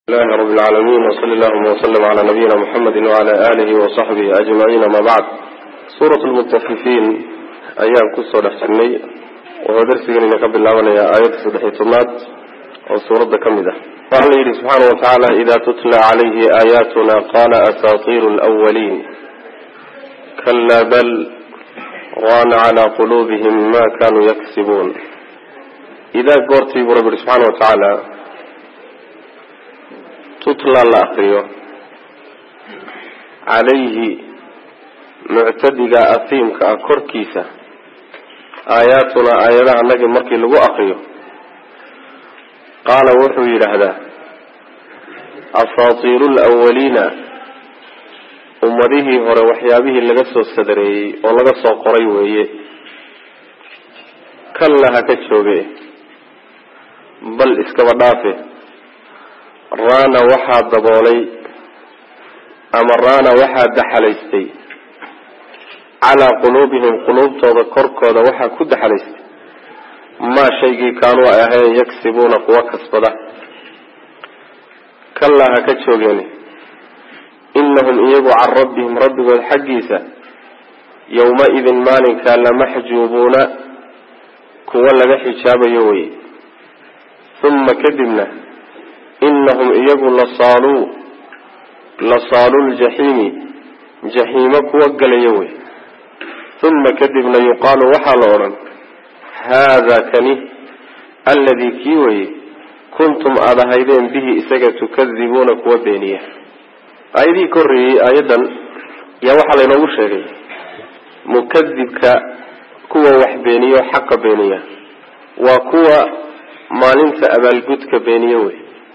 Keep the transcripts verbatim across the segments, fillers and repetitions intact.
الله رب العالمين وصلى الله وسلم على نبينا محمد وعلى آله وصحبه أجمعين. ما بعد، سورة المطففين أيام كسر السني وهو درس من قبل الله يا آيات صدحيتمات وسورة كمدة. قال الله سبحانه وتعالى: إذا تتلى عليه آياتنا قال أساطير الأولين كلا بل ران على قلوبهم ما كانوا يكسبون. إذا قرتي برب سبحانه وتعالى تطلع الأخير عليه معتدق أثيم كأكور كيسة آياتنا آياتنا عنك مركي لغو أخير قال وحوي لهذا أساطير الأولين أمره هو وحيابه لغسو السدري ولغسو قريوه كلها كتشوبه بل اسكبدافه رانا وحا دبولي أما رانا وحا دحليستي على قلوبهم قلوب تذكر كذا وحا كد حليستي ما شيء كانوا أهين يكسبون قوة كسبدا كلا هكتشوغيني إنهم إيقوا عن ربهم ربهم الحقيسة يومئذ مال كان محجوبون كوا لغا حجاب يوي ثم كدمنا إنهم إيقوا لصالوا لصالوا الجحيم جحيمك وقل يوي ثم كذبنا يقال وحالورا هذا كني الذي كيوي كنتم أذهيدين به إساقا تكذبونك وبينيه أيدي كري أيضا يا وحال ينور شيء مكذبك كوا وحبينيه وحق بينيه وكوا ما ننسى أبا القدك بينيه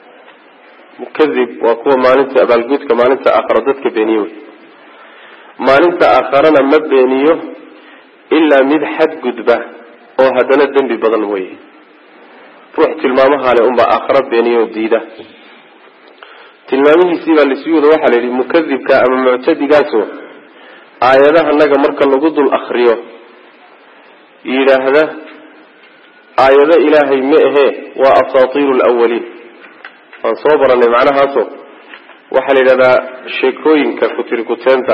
مكذب وكوا ما ننسى أبا القدك ما ننسى أخرجتك بينيه ما ننسى آخرنا ما بينيه إلا مدحد قدبه أو هدنا الدنب بدل ويه روح تلمامها لأمبا آخرت بينيه وديده تلمامه سيبا لسيود وحل مكذب كأما معتدي قاسو آياتها لك مركا لقد الأخريو إلى هذا آيات إلهي مئه وأساطير الأولين فانصوبرا لمعنى هاتو وحل هذا شيكوين كفتر كتانتا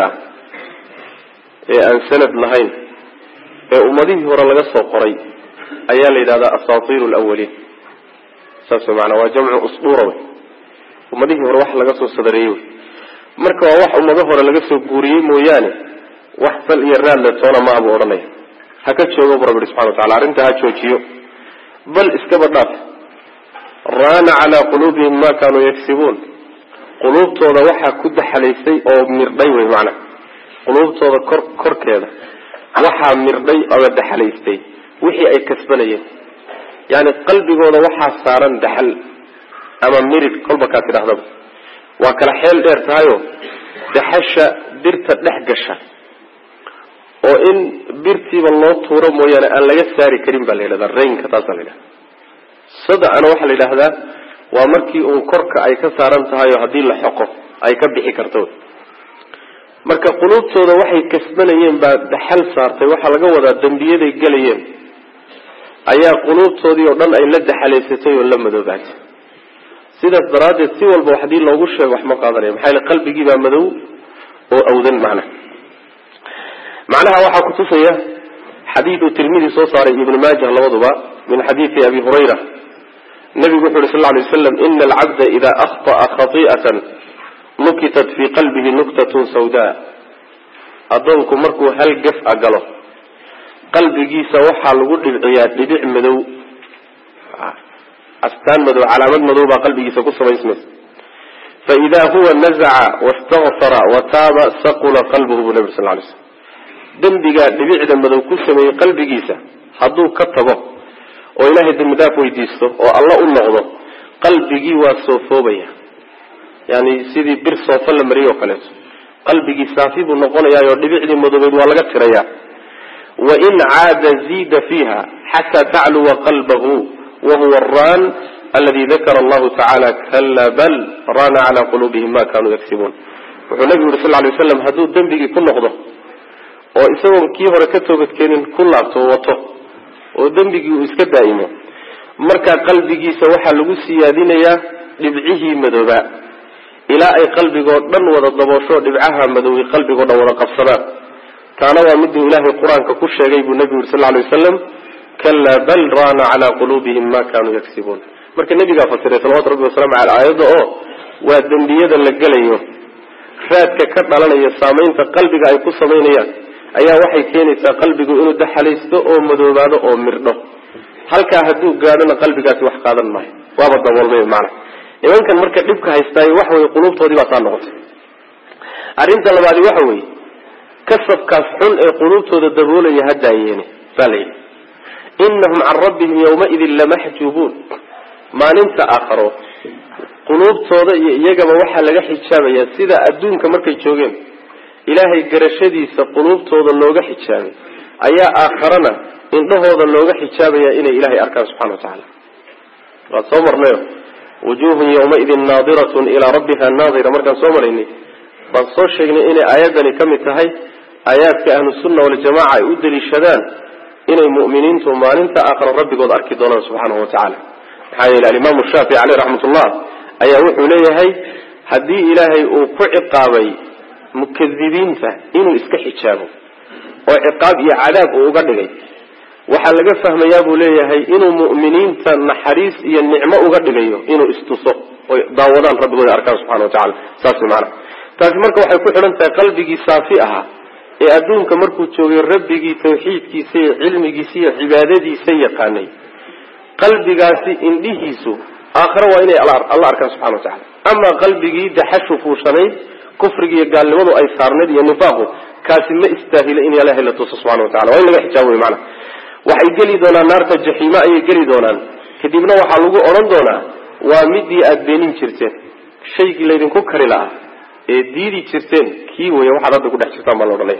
إيه أن سند لهين إيه أمديه هو رلقصة قري أيالي هذا أساطير الأولين سابسو معنا وجمع أسطورة أمديه هو روح لقصة الصدريوي مركا وح أمده هو رلقصة قوريين موياني وحفل إيران لتونا ما أبو أرني هكذا شو رب سبحانه وتعالى عرنتها شو بل اسكبر ناف ران على قلوبهم ما كانوا يكسبون قلوب تودا وحا كد حليسي أو مردي ومعنى قلوب تودا كر كر كذا وحا مردي أو دحليسي وحي أي كسبانية يعني قلبي تودا وحا صارن دحل أما مرد قلبك كده هذا وكل حيل دير تايو دحشة درت دحقشة وإن برتي بالله تورا مويانا أن لا يساري كريم بالله هذا الرين كتاصل له صدق أنا وحل إلى هذا ومركي أنكرك أي كسران تهاي هذه الحقوق أي كبحي كرتون مركا قلوب صودا وحي كسبنا يم بعد حل صارت وحل جودا الدنبية ذي قليم أيها قلوب صودي ودن أي لد حليستي ولا مدو بعد سيدة درادة سوى البوحدين لو وش وحمق قادرين حال قلب يجيب مدو أو ذن معنا معناها وحا كتوسية حديث الترمذي صوصار ابن ماجه لوضبا من حديث أبي هريرة النبي صلى الله عليه وسلم إن العبد إذا أخطأ خطيئة نكتت في قلبه نكتة سوداء أظنكم مركو هل قف أقله قلب جيسا وحا لقود العياد لبيع مدو أستان مدو علامات مدو بقلب جيسا قصة ما يسمس فإذا هو نزع واستغفر وتاب سقل قلبه بالنبي صلى الله عليه وسلم دنبقى لبيع دمدو كسمي قلب جيسا حدو كتبه وإلهي دمداف ويديسته والله أنغضه قلب جيوا صوفوبيا يعني سيدي بر صوفا لمريو قلت قلب جيسا فيه النقول يا لبيع دمدو بيدو ولا قتريا وإن عاد زيد فيها حتى تعلو قلبه وهو الران الذي ذكر الله تعالى كلا بل ران على قلوبهم ما كانوا يكسبون والنبي صلى الله عليه وسلم هدو دنبقى كل نقضه وإسوه كيه ركته بتكين كل عطوته ودنبقى وإسكت دائما marka qalbigiisa waxa lagu siyaadinaya dhibcihi madooba ilaa ay qalbigood dhan wada daboosho dhibcaha madoobi qalbigood dhan wada qabsadaan taana waa miduu ilaahay quraanka ku sheegay buu nabigu sallallahu alayhi wasallam kalla bal raana ala qulubihim ma kanu yaksibun marka nabiga fasiray sallallahu alayhi wasallam ala ayada oo waa dambiyada la galayo raadka ka dhalanaya saameynta qalbiga ay ku sameynayaan ayaa waxay keenaysaa qalbigu inuu daxalaysto oo madoobaado oo mirdho halka haduu gaadhana qalbigaasi wax qaadan maayo waaba daboolmay macna imankan marka dhibka haystay wax way qulubtoodii baa taa noqotay arinta labaad waxa way kasabkaas xun ee qulubtooda daboolaya hadaayeen salay innahum an rabbihim yawma idin lamahjubun maalinta aakhiro qulubtooda iyo iyagaba waxa laga xijaabaya sida adduunka markay joogeen ilaahay garashadiisa qulubtooda looga xijaabay ayaa aakhirana indhahooda looga xijaabaya inay ilaahay arkaan subhanahu wa ta'ala wa samarnayo wujuhun yawma idin nadiratun ila rabbiha nadira markaan soo maraynay baan soo sheegnay inay aayadani kamid tahay aayaadka ahlus sunna wal jamaa ay u daliishadaan inay mu'miniintu maalinta aakhira rabbigood arki doonaan subhanahu wa ta'ala hayla al-imam ash-shafi'i alayhi rahmatullah ayaa wuxuu leeyahay hadii ilaahay uu ku ciqaabay mukadibiinta inuu iska xijaabo oo ciqaab iyo cadaab uu uga dhigay waxa laga fahmayaa buu leeyahay inuu mu'miniinta naxariis iyo nicmo uga dhigayo inuu istuso oo daawadaan rabbigooda arkaan subhanahu wa ta'ala saas macna taas marka waxay ku xiran tahay qalbigii saafi aha ee adduunka markuu joogay rabbigii tawxiidkiisa iyo cilmigiisa iyo cibaadadiisa yaqaanay qalbigaasi indhihiisu aakhira waa inay Allah arkaan subhanahu wa ta'ala ama qalbigii daxashu fuushanay kufriga iyo gaalnimadu ay saarneed iyo nifaaqu kaasi ma istaahilo in Ilaahay la tuso subhanahu wa ta'ala waa in laga xijaabo macna waxay gali doonaan naarta jahiima ay gali doonaan kadibna waxa lagu oran doonaa waa midii aad beenin jirteen shaygii leedin ku kari lahaa ee diidi jirteen kii way waxa hadda ku dhex jirtaan baa loo dhalay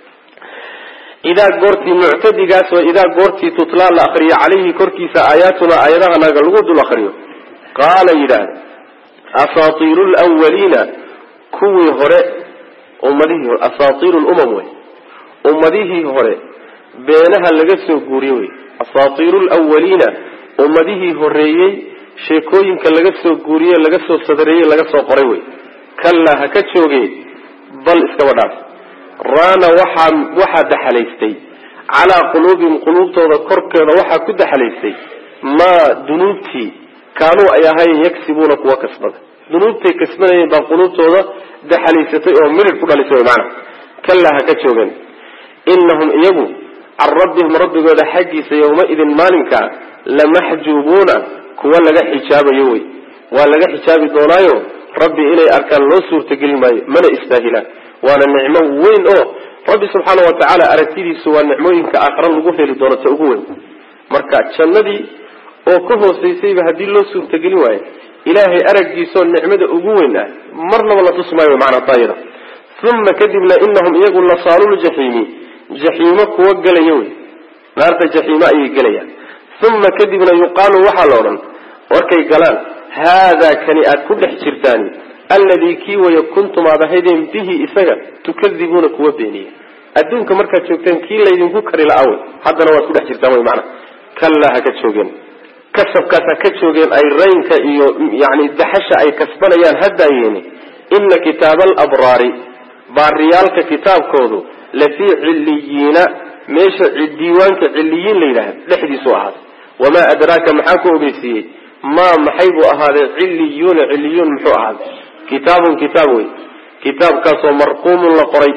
ida goorti mu'tadigaas oo ida goorti tutla la akhriyo calayhi korkiisa aayatuna aayadaha naga lagu dul akhriyo qaala yidaan asaatiirul awwalina kuwii hore ummadihi asaatiirul umam way ummadihi hore beenaha laga soo guuriyay way asaatiirul awwalina ummadihi horeeyay sheekooyinka laga soo guuriyay laga soo sadareeyay laga soo qoray way kalla ha ka joogay bal iska wadhaaf raana waxa waxa daxalaystay ala qulubin qulubtooda korkeeda waxa ku daxalaystay ma dunuubti kaanu ay ahayn yaksibuna kuwa kasbada dunuubtay kasbanayeen baa qulubtooda daxalaysatay oo mirid ku dhalisay macna kalla ha ka joogeen innahum iyagu an rabbihim rabbigooda xaqiisa yawma idin maalinka lamahjubuna kuwa laga xijaabayo way waa laga xijaabi doonaayo rabbi inay arkaan loo suurta gelin maayo mana istaahilaan waana nicmo weyn oo rabbi subhanahu wa ta'ala aragtidiisu waa nicmooyinka aakhira lagu heli doono ta ugu weyn marka jannadii oo ka hooseysay hadii loo suurta gelin waayo ilaahay aragiiso nicmada ugu weyn ah marnaba la tusmaayo macna taayida thumma kadibna innahum iyagu la saalul jahimi jahima kuwa galayo naarta jahima ay galayaan thumma kadibna yuqalu waxa la oran warkay galaan hada kani aad ku dhex jirtaan alladhi ki wa kuntum abahidin bihi isaga tukadibuna kuwa beeniya adduunka marka joogtaan kii leedin ku kari laaw hadana waad ku dhex jirtaan way macna kalla ha ka joogeen kasabkaas ka joogeen ay raynka iyo yaani daxasha ay kasbanayaan hadaayeen inna kitaabal abrari baariyalka kitaabkoodu la fi illiyina meesha diiwaanka illiyin leeyahay dhexdiisu ahaad wama adraka maxaa ku ogeysiyay ما محيب هذا عليون عليون محو هذا كتاب كتابه كتاب كاسو مرقوم لقري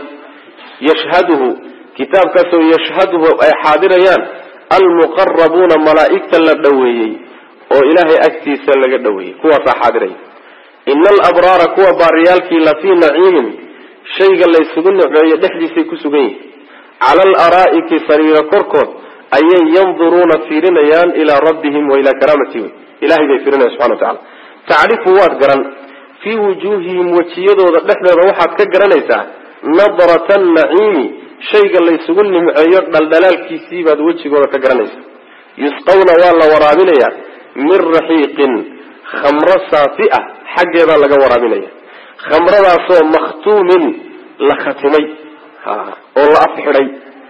يشهده كتاب كاسو يشهده أي حاضريان المقربون ملائكة للدوية وإلهي أكتيس للدوية كوة حاضرين إن الأبرار كوة باريالك لفي نعيم شيء اللي يسقون يدحدي في كسوغين على الأرائك سرير كركض أي ينظرون في رنيان إلى ربهم وإلى كرامتهم إلهي بيفرنا سبحانه وتعالى تعرف واد قرن في وجوههم وجيدوا نحن روحات كقرنيسا نظرة النعيم شيء اللي يسقون معيار دلدلال كيسيب هذا وجهه كقرنيسا يسقون والله ورابليا من رحيق خمرة صافئة حق هذا لقى ورابليا خمرة صو مختوم لختمي ها والله أفحري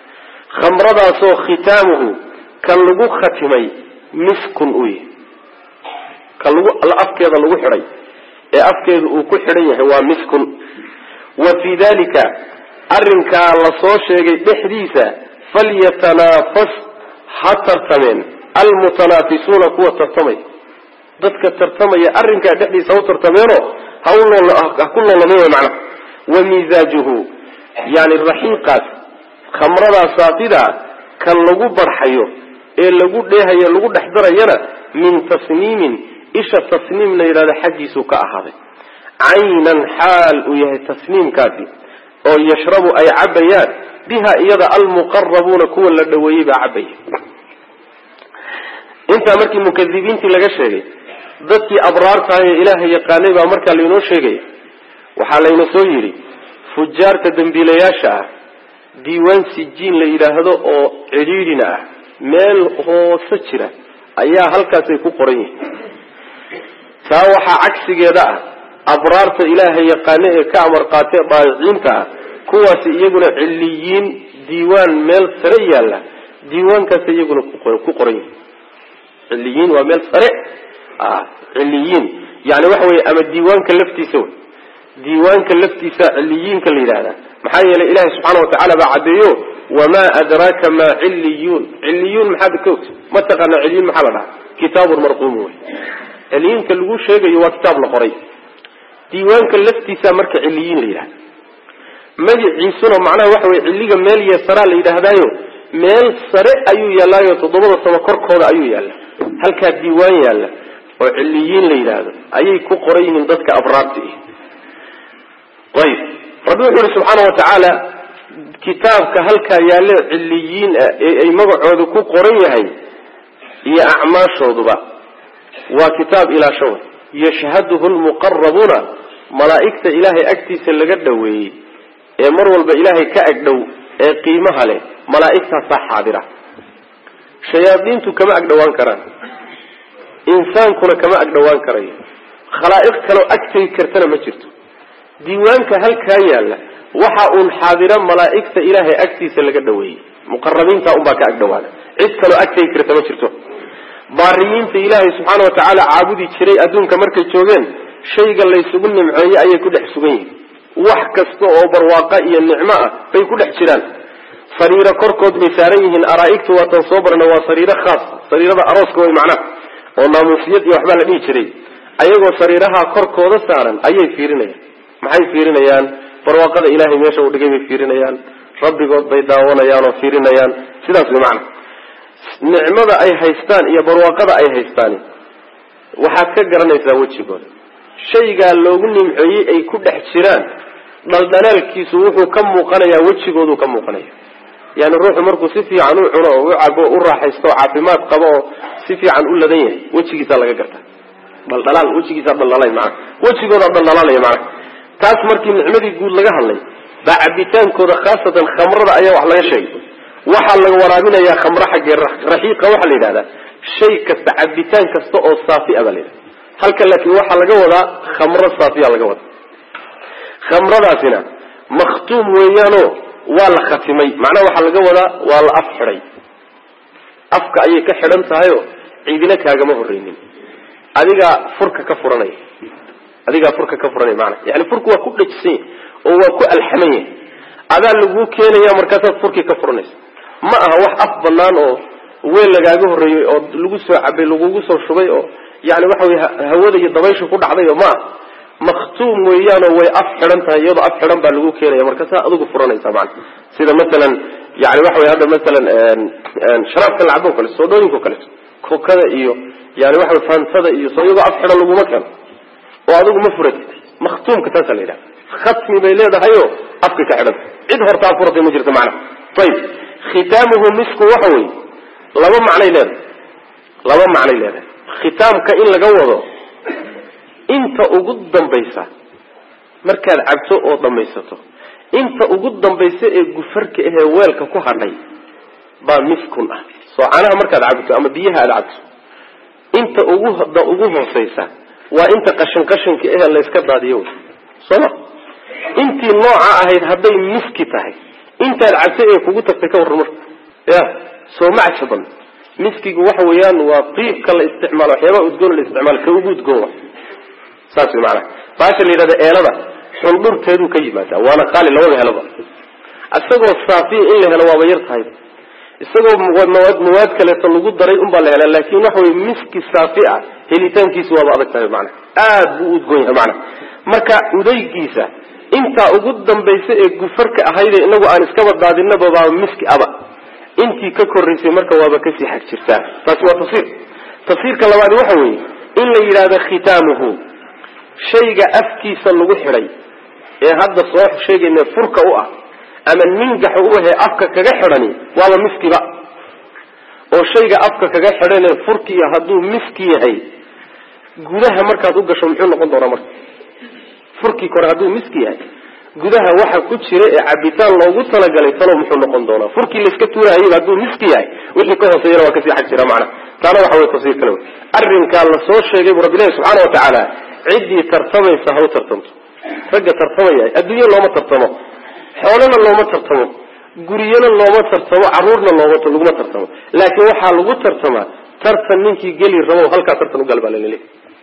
خمرة صو ختامه كان لقو ختمي مسك أوي كلو الأفك هذا لو حري أفك وكحري هو مسك وفي ذلك أرنك لصوش بحديثة فليتنافس حتى الثمن المتنافسون قوة ترتمي ضدك ترتمي أرنك بحديثة وترتمينه هقول الله لميه معنا ومزاجه يعني الرحيقات خمرنا ساطدة كان لغو برحيو إيه لغو ليها يلغو نحضر ينا من تصميم إيش التصميم لإرادة حجي سوكا هذا عينا حال ويه تصميم كاتي أو يشربوا أي عبيات بها إيضا المقربون كون لدويب عبي انت أمركي مكذبين تلقى شيء ضدك أبرار تاهي إلهي يقانيب أمركا لينو شيء وحالين سويري فجار تدنبيلياشا ديوان سجين لإلهدو أو عريرنا ميل هو سجرة أيها هلكا سيكو قرين ساوحا عكس جدا أبرار إلهي يقانيب كامر قاطع ضايعينتا كواسي يقول عليين ديوان ميل سريا له ديوان كاسي يقول كقرين عليين وميل سريع آه عليين يعني وحوي أما الديوان كلفتي سوي ديوان كلفتي سا عليين كالإله محايا لإله سبحانه وتعالى بعديه وما أدراك ما عليون عليون محاد كوت ما تقنا عليين محلنا كتاب مرقوم عليين كالوش هيجي هو كتاب لقري ديوان كلفتي سا مرك عليين لإله مجد عيسونا معناه وحوي عليقا ميل يسرى لإله دايو ميل سرع أيو يلا يتضبط التوكر كود أيو يلا هل كديوان يلا وعليين لإله أي كو قري من ضدك أبرارتي طيب ربنا سبحانه وتعالى كتابك هل كيال عليين أي مقعود كو قري هي هي أعمال شوضبا وكتاب إلى شوض يشهده المقربون ملائكة إلهي أكتي سلقدوي مرول بإلهي كأقدو قيمها له ملائكة صح حاضرة شياطينتو كما أقدوان كران إنسان كنا كما أقدوان كران خلائق كانوا أكتي كرتنا مجرتو ديوانك هل كايالا وحا حاضرا ملائكة إلهي أكتي سلقدوي مقربين تأمباك أقدوان عد كانوا أكتي كرتنا مجرتو باريين في إلهي سبحانه وتعالى عابدي شري أدون كمركز شوغين شيء قال لي سبن معي أي كده حسوين وحكستو أو برواقائي النعماء في كل احترال صريرة كركض مساريهن أرائكت وتنصبرنا وصريرة خاص صريرة أروسك وي معناه وناموسيات يوحبال لي شري أيقو صريرها كركض سارا أي فيرنيا محي فيرنيان برواقة إلهي ميشا ودقيم فيرنيان ربي قد بيداونيان وفيرنيان سيداس بمعنى نعمة أي هيستان إيا برواقة أي هيستاني وحاكا قرنا يساوتشي قول شيء قال لو قلني معي أي كل احتران دلدلال كيسوه كم مقنيا وجهه ذو كم مقنيا يعني الروح مركو سفي عن عنا وعقو وراح يستوى عافمات قبو سفي عن أول لديه وجهه سالك قرته دلدلال وجهه سال دلدلال معك وجهه ذو دلدلال معك تاس مركي العمل يقول لك هاللي بعبيتان كذا خاصة خمرة أيه وحلا شيء وحلا ورابنا يا خمرة حق رحيقة وحلا هذا شيء كبعبيتان كستوء صافي أبلي هل كلك وحلا جودا خمرة صافية على جودا خمرة ذاتنا مختوم ويانو ولا ختمي معناه وحلا جودا ولا أفحري أفك أي كحرم سايو عيدنا كهجة مهرينين أديك فرك كفرني أديك فرك كفرني معنا يعني فرك هو كل شيء هو كل الحمية هذا اللي هو كان يا مركز فرك كفرني ما هو أفضل لانه وين لقاه الري أو لجوس عبي لجوس الشبي أو يعني وحوي هوذي الضبيش يكون عضيه ما مختوم ويانا ويأفحرن تهيض أفحرن باللجو كان يا مركز أدوك فرني طبعا سيدا مثلا يعني وحوي هذا مثلا شراب كالعبون كله الصودين كله كذا إيو يعني وحوي فان صدق إيو صيدا أفحرن لجو مكان وأدوك مفرد مختوم كتسل إلى ختمي بيلاده هيو أفك كحرن إظهر تعفرة مجرد معنا طيب ختامه مسك وحوي لما معنى لهذا لما معنى لهذا ختام كإن لجوده أنت وجود ضمبيسة مركز عبسه أو ضمبيسته أنت وجود ضمبيسة الجفرك إيه والك كهرني بمسكنا صعناها مركز عبسه أما بيها العبسه أنت وجود وجود ضمبيسة وأنت قشن قشن كإيه اللي يسكت هذه صلا أنت النوع هيد هذي مسكتها أنت العبسه وجود تفكر مر يا سو معشبا miskigu waxa weeyaan waa qiibka la isticmaalo waxyaaba udgoon la isticmaalo ka ugu udgoon saas macna baasha la yiraahdo eelada xundurteedu ka yimaada waana qaali labada helaba asagoo saafi in la helo waa yar tahay isagoo mawaad mawaad kale ta lagu daray un baa la helaa laakiin waxa weey miski saafi ah helitaankiisu waa adag tahay macna aad buu udgoon yahay macna marka udaygiisa inta ugu dambaysa ee gufarka ahayd inagu aan iska wadaadinaba baa miski aba intii ka koreysay marka waaba ka sii xaq jirtaa taas waa tafsiir tafsiirka labaad waxa weey in la yiraahdo khitaamuhu shayga afkiisa lagu xiray ee hadda soo sheegayna furka u ah ama ningax u yahay afka kaga xirani waa miskiba oo shayga afka kaga xiran furkiya haduu miski yahay gudaha markaad u gasho muxuu noqon doonaa marka furki kor haduu miski yahay gudaha waxa ku jira ee cabitaan loogu talagalay talo muxuu noqon doonaa furki la iska tuurayo haduu miski yahay wixii ka hooseeyay waa ka sii xaq jira macna taana waxa way tafsiir kale arrinka la soo sheegay rabbiga subhanahu wa ta'ala cidii tartamaysa ha u tartamto raga tartamaya adduunyo looma tartamo xoolana looma tartamo guriyana looma tartamo caruurna looma laguma tartamo laakiin waxa lagu tartama tartan ninkii gali rabo halka tartan u galba leeyahay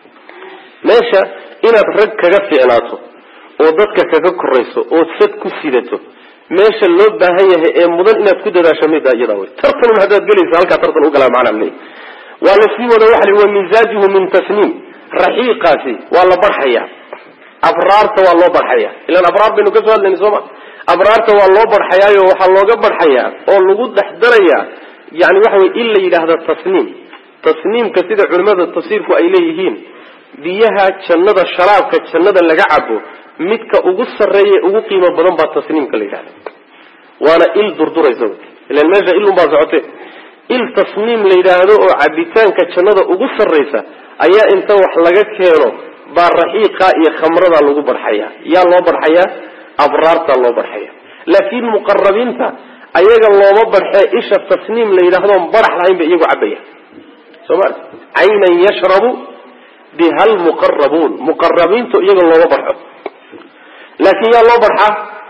meesha inaad rag kaga fiicnaato oo dadka kaga koreyso oo sad ku sidato meesha loo baahan yahay ee mudan inaad ku dadaasho mid ayada way tartan ma hadaad galayso halka tartan u galaa macna leeyahay wala si wada waxa li wa mizajuhu min tasnim rahiqati wala barhaya abraarta waa loo barhaya ila abraar binu ka soo hadlayna Soomaa abraarta waa loo barxayaayo waxa looga barxayaa oo lagu dhaxdaraya yaani waxa way illa yiraahdo tasniim tasniimka sida culimada tafsiirku ay leeyihiin biyaha jannada sharaabka jannada laga cabo midka ugu sareeyay ugu qiimo badan baa tasniimka la yiraahdo waana il durdurayso ilaa meesha ilun baa socotay il tasniim la yiraahdo oo cabitaanka jannada ugu sareysa ayaa inta wax laga keeno baa rahiiqa iyo khamrada lagu barxayaa yaa loo barxayaa abraarta loo barxaya laakiin muqarrabinta ayaga looma barxay isha tasniim la yiraahdo barax lahayn bay iyagu cabaya Soomaali aynan yashrabu bihal muqarrabun muqarrabintu iyaga looma barxo laakiin yaa loo barxa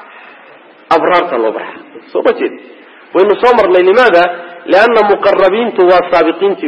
abraarta loo barxa soo bajeed waynu soo marnay limaada laana muqarrabintu waa saabiqiinti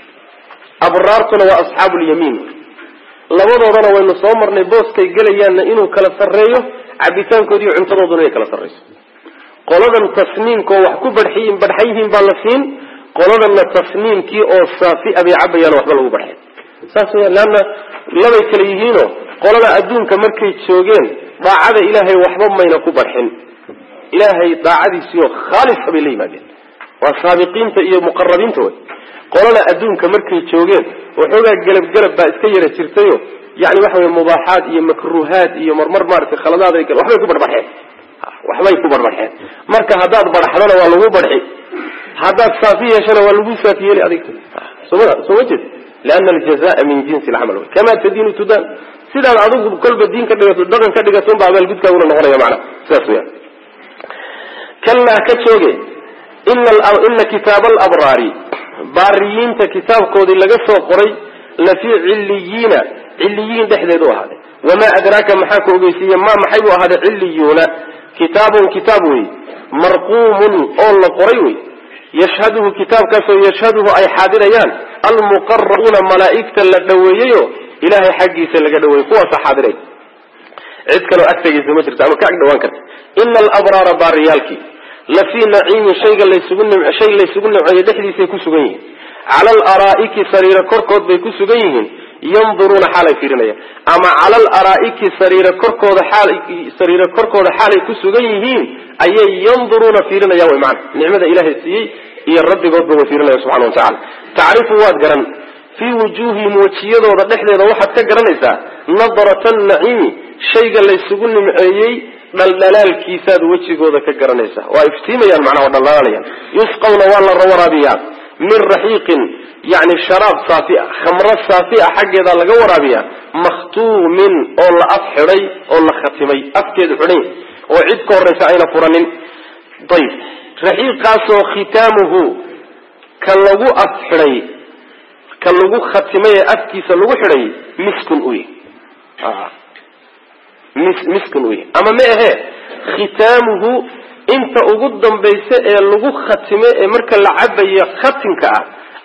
abraartuna waa ashaabul yamiin labadoodana waynu soo marnay booskay galayaan inuu kala sareeyo cabitaankoodii cuntadooduna ay kala sareyso qoladan tasniimka wax ku barxiin barxayeen baa la siin qoladan tasniimkii oo saafi abi cabayaan waxba lagu barxay saas weeyaan laana labay kala yihiin qolada adduunka markay joogeen daacada ilaahay waxba mayna ku barxin ilaahay daacadiisa khaalis bay leeyihiin waa saabiqiinta iyo muqarrabiinta way qolada adduunka markay joogeen waxoogaa galab galab baa iska yara jirtayo يعني وحوي مباحات iyo makruuhaat iyo marmar maartay khaladaad ay waxbay ku barbaxeen waxbay ku barbaxeen marka hadaad barxadana waa lagu barxi hadaad saafiyashana waa lagu saafiyay adig soo soo wajid لان الجزاء من جنس العمل كما تدين تدان sida adigu kolba diin ka dhigato dhaqan ka dhigato baa abal gudka uu noqonayo macna saasiya kalla ka jooge inna inna kitab al-abrari bariyinta kitabkoodii laga soo qoray la fi illiyina illiyin dhexdeedu ahaaday wama adraka maxaa ku ogeysiiyay ma maxay u ahaaday illiyuna kitaabun kitaabuwi marquumun oo la qoray way yashhaduhu kitabkaas oo yashhaduhu ay xaadirayaan al-muqarrabuna malaa'ikta la dhaweeyo ilaahay xaqiisa laga dhaweeyo kuwa saxaadiray cid kale agtaysa ma jirto ama ka ag dhawaan karta inna al-abrara bariyalki la fi na'im shayga la isugu nimco shay la isugu nimco dhexdiisa ku sugan yihiin ala al-ara'iki sarira korkood bay ku sugan yihiin yanzuruna xalay fiirinaya ama ala al-ara'iki sarira korkooda xal sarira korkooda xalay ku sugan yihiin ayay yanzuruna fiirinaya way macna nicmada ilaahay siiyay iyo rabbigood buu fiirinaya subhanahu wa ta'ala taarifu waad garan fi wujuhihim wajiyadooda dhexdeeda waxaad ka garanaysaa nadratan na'im shayga la isugu nimceeyay dhaldhalaalkiisaad wajigooda ka garanaysaa waa iftiimayaan macna dhaldhalaalayaan yusqawna wala rawarabiya min rahiqin يعني شراب صافي خمر صافي حقيقة لقى ورابيا مختوم أو لا أفحري أو لا ختمي أفكد حري وعد كورس عين فرن طيب رحيق قاسو ختامه كاللغو أفحري كاللغو ختمي أفكيس اللغو حري مسكن أوي آه. مس مسكن أوي أما ما هي ختامه انت أقدم بيساء اللغو ختمي مركا لعبي ختمك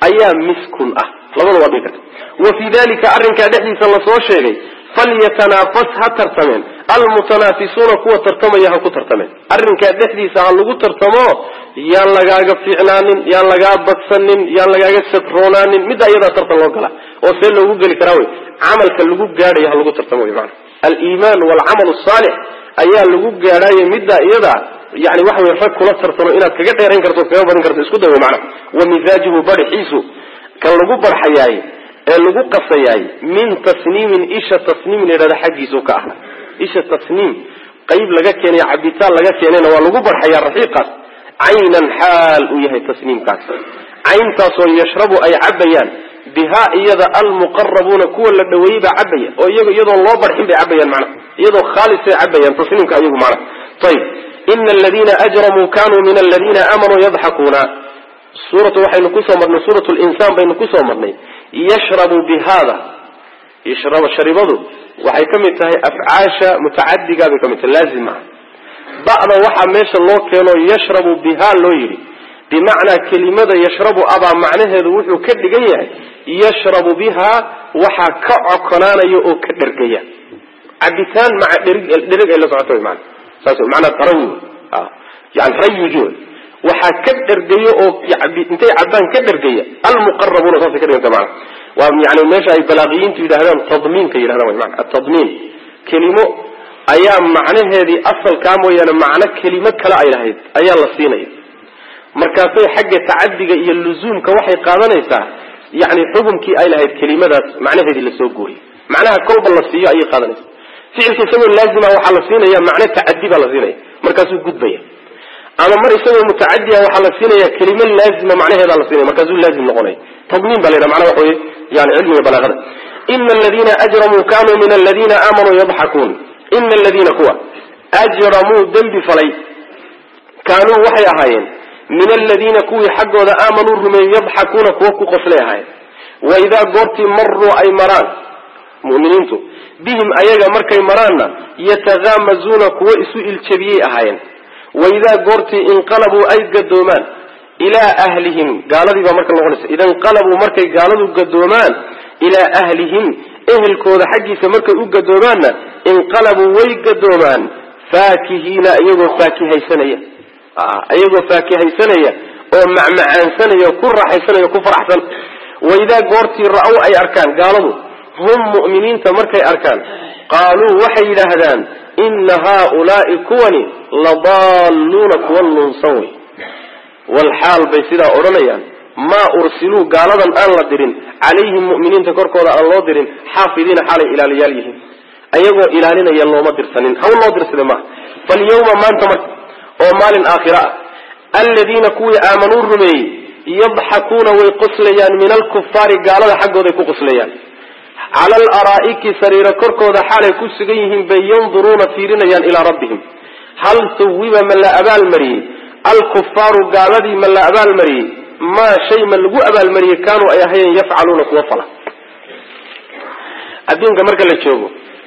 ayaa miskun ah labada waa dhigta wa fi dhalika arrinka dhexdiisa la soo sheegay falyatanafas ha tartameen almutanafisuna kuwa tartamaya ha ku tartameen arrinka dhexdiisa ha lagu tartamo yaan lagaaga fiicnaanin yaan lagaa badsanin yaan lagaaga sadroonaanin mid ayada tartan loo gala oo see loogu geli karaa way amalka lagu gaadhay ha lagu tartamo macna al-iimaan wal amal salih ayaa lagu gaadhay midda iyada yani waxa way rag kula tartano inaad kaga dheerayn karto kaga badan karto isku dawo macna wa mizajuhu barhisu kan lagu barxayay ee lagu qasayay min tasniimin isha tasniim leeyahay xaqiisu ka ah isha tasniim qayb laga keenay cabitaan laga keenayna waa lagu barxayaa raqiiqas aynan xaal u yahay tasniimkaas ayntaas oo yashrabu ay cabayaan biha iyada almuqarrabuna kuwa la dhaweeyba cabaya oo iyaga iyadoo loo barxin bay cabayaan macna iyadoo khaalis ay cabayaan tasniimka ayagu macna tayib inna alladhina ajramu kanu min alladhina amanu yadhakuna suuratu waxaynu ku soo marnay suuratu al-insaan baynu ku soo marnay yashrabu bihada yashrabu sharibadu waxay kamid tahay afcaasha mutaaddiga bay kamid tahay laazima ba'da waxa meesha loo keeno yashrabu biha loo yiri bimaana kelimada yashrabu aba macnaheedu wuxuu ka dhigan yahay yashrabu biha waxa ka cokonaanayo oo ka dhargaya cabitaan ma dhirig ay la socoto macna saas macna tarawi ah yani rayuju waxa ka dhargayo oo intay cabaan ka dhargaya almuqarrabuna saas ka dhigan macna waa yani meesha ay balaaqiyiintu yiraahdaan tadmiinka yiraahdaan macna at-tadmiin kelimo ayaa macnaheedii asalka mooyana macna kelimo kale ay lahayd ayaa la siinay markaasay xagga tacaddiga iyo luzuumka waxay qaadanaysaa yani xukumkii ay lahayd kelimadaas macnaheedii la soo gooyay macnaha kolba la siiyo ay qaadanaysaa ficilka isagoo laazima waxa la siinaya macna tacaddi baa la siinaya markaasuu gudbaya ama mar isagoo mutaaddi ah waxa la siinaya kelimo laazima macnaheeda la siinaya markaasuu laazim noqonay tadmiin baa leeyahay macnaha waxa weeye yani cilmiga balaaqada inna alladhina ajramu kanu min alladhina amanu yadhakun inna alladhina kuwa ajramu dambi falay kanu waxay ahaayeen min alladhina kuwi xaqooda aamanu rumay yadhakuna kuwa ku qoslay wa idha goorti marru ay maraan mu'miniintu bihim ayaga markay maraanna yataghamazuna kuwa isu iljabiyay ahaayeen wa idha goorti inqalabu ay gadoomaan ila ahlihim gaaladii ba marka noqonaysa idan qalabu markay gaaladu gadoomaan ila ahlihim ehelkooda xaqiisa markay u gadoomaanna inqalabu way gadoomaan faakihina ayagoo faakihaysanaya ayagoo faakihaysanaya oo macmacaansanaya ku raaxaysanaya ku faraxsan wayda goortii raaw ay arkaan gaaladu hum mu'miniinta markay arkaan qaaluu waxay yiraahdaan inna haa'ulaa'i kuwani ladalluna kuwallun sawi wal haal bay sidaa oranayaan ma ursilu gaaladan aan la dirin calayhim mu'miniinta korkooda aan loo dirin xaafidiina xalay ilaaliyal yihiin ayagoo ilaalinaya looma dirsanin hawl loo dirsada ma fal yawma maanta marka oo maalin aakhira alladina kuwi aamanu rumay yadhakuna way qoslayaan min al-kuffari gaalada xaqooda ku qoslayaan ala al-ara'iki sarira korkooda xalay ku sugan yihiin bay yanzuruna fiirinayaan ila rabbihim hal suwiba man la abal mari al-kuffaru gaaladii man la abal mari ma shay man lagu abal mari kaanu ay ahayn yafcaluna kuwa fala adduunka marka la joogo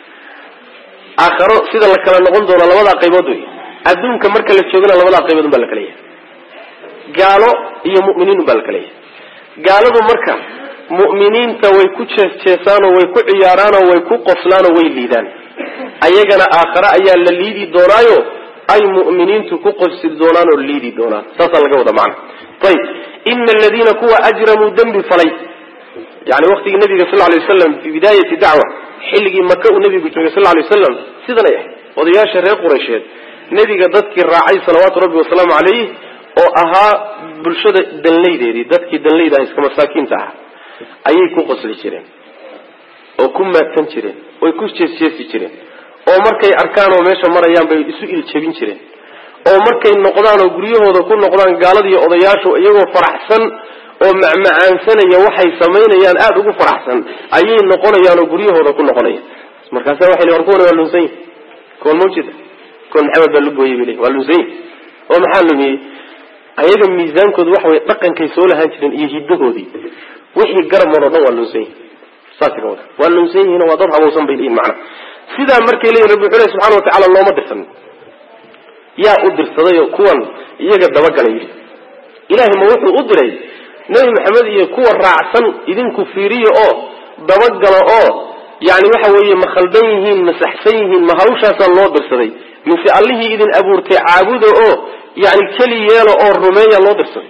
aakhiro sida la kala noqon doono labada qaybood way adduunka marka la joogana labada qaybood baa la kala yahay gaalo iyo mu'miniin baa la kala yahay gaaladu marka mu'miniinta way ku jeesjeesaan oo way ku ciyaaraan oo way ku qoslaan oo way liidaan ayagana aakhira ayaa la liidi doonaayo ay mu'miniintu ku qosli doonaan oo liidi doonaan saas laga wada macna tayib inna alladina kuwa ajramu dambi falay yani waqtiga nabiga sallallahu alayhi wasallam fi bidayati da'wa xiligi makka uu nabigu joogay sallallahu alayhi wasallam sidan ay odayaasha reer quraysheed nabiga dadkii raacay salawaatu rabbi wa salaamu alayhi oo ahaa bulshada danleydeedii dadkii danleyda iska masaakiinta ah ayay ku qosli jireen oo ku maatan jireen oo ku jeesjeesi jireen oo markay arkaan oo meesha marayaan bay isu iljabin jireen oo markay noqdaan oo guryahooda ku noqdaan gaaladii odayaashu iyagoo faraxsan oo macmacaansanaya waxay sameynayaan aad ugu faraxsan ayay noqonayaan oo guryahooda ku noqonayaan markaas waxay leeyihiin kuwan waa lunsan kuwan mawjida kuwan maxamed baa lugooyay bilay waa lunsan oo maxaa lumiyay ayaga miisaankoodu waxa way dhaqankay soo lahaan jireen iyo hidahoodii wixii garab maro dhan waa lunsan saasiga wada waa lunsan yihiin waa dad habowsan bay leeyihiin macna sidaa markay leeyihiin rabbi subhanahu wa ta'ala looma dirsan yaa u dirsaday kuwan iyaga daba galay ilaahay ma wuxuu u diray nabi maxamed iyo kuwa raacsan idinku fiiriyo oo dabagalo oo yani waxa weeye ma khaldan yihiin ma saxsan yihiin ma hawshaasaa loo dirsaday mise allihii idin abuurtay caabuda oo yani keli yeelo oo rumeeya loo dirsaday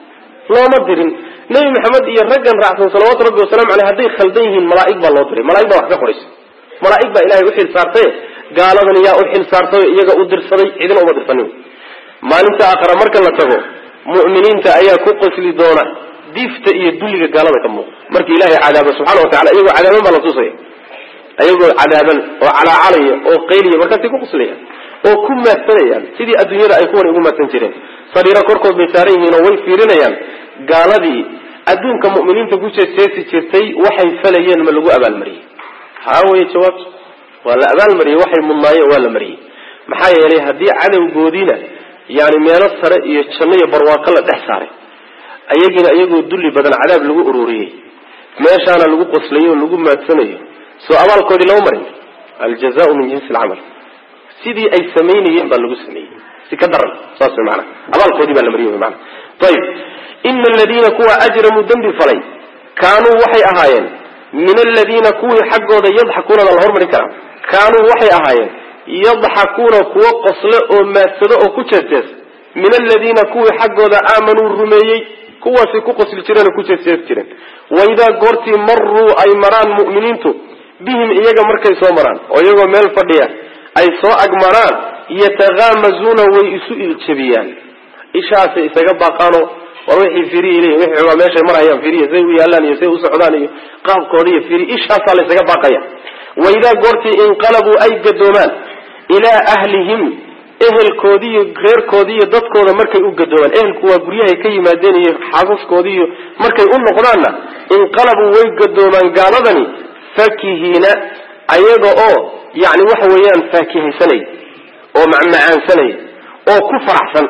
looma dirin nabi maxamed iyo raggan raacsan salawaatu rabbi wasalaamu caleyh hadday khaldan yihiin malaa'ig baa loo diray malaa'ig baa wax ka qoraysa malaa'ig baa ilaahay u xil saartay gaaladan yaa u xil saartay iyaga u dirsaday cidina uma dirsanin maalinta aakhira marka la tago mu'miniinta ayaa ku qosli doona diifta iyo dulliga gaalada ka muuqda marka ilaahay cadaaba subxaana wa tacala iyagoo cadaaban baa la tusaya ayagoo cadaaban oo calaacalaya oo qayliya markaasay ku qoslayaan oo ku maadsanayaan sidii adduunyada ay kuwan ugu maadsan jireen sariiro korkood bay saaran yihiin oo way fiirinayaan gaaladii adduunka mu'miniinta ku jeeseesi jirtay waxay falayeen ma lagu abaalmariyey haa weye jawaabtu waa la abaalmariyey waxay mudnaayeen waa la mariyey maxaa yeelay haddii cadowgoodiina yani meelo sare iyo janno iyo barwaaqo la dhex saaray ayagina iyagoo dulli badan cadaab lagu ururiyey meeshaana lagu qoslayo o lagu maadsanayo soo abaalkoodii lama marin aljazaau min jinsi alcamal sidii ay samaynayeen baa lagu sameeyey si ka daran saas way maanaa abaalkoodii baa la mariyey maana ayib ina aladiina kuwa ajramuu dembi falay kaanuu waxay ahaayeen min aladiina kuwii xaggooda yadxakuuna baa la hormarin karaa kaanuu waxay ahaayeen yadxakuuna kuwo qosle oo maadsado oo ku jeestees min aladiina kuwii xaggooda aamanuu rumeeyey kuwaasay ku qosli jireen oo ku jeestees jireen waidaa goortii maruu ay maraan mu'miniintu bihim iyaga markay soo maraan oo iyagoo meel fadhiya ay soo agmaraan yataghaamazuuna way isu iljabiyaan ishaasay isaga baaqaano war wixii fiiriya leeyihin wixii waa meeshay marayaan fiiriya say u yaalaan iyo say u socdaan iyo qaabkooda iyo fiiriya ishaasaa la isaga baaqaya waidaa goortii inqalabuu ay gadoomaan ilaa ahlihim ehelkoodii iyo reerkoodii iyo dadkooda markay u gadoomaan ehelku waa guryahay ka yimaadeen iyo xaasaskoodii iyo markay u noqdaanna inqalabuu way gadoomaan gaaladani fakihiina ayaga oo yani waxa weeyaan faakihaysanay oo macmacaansanay oo ku faraxsan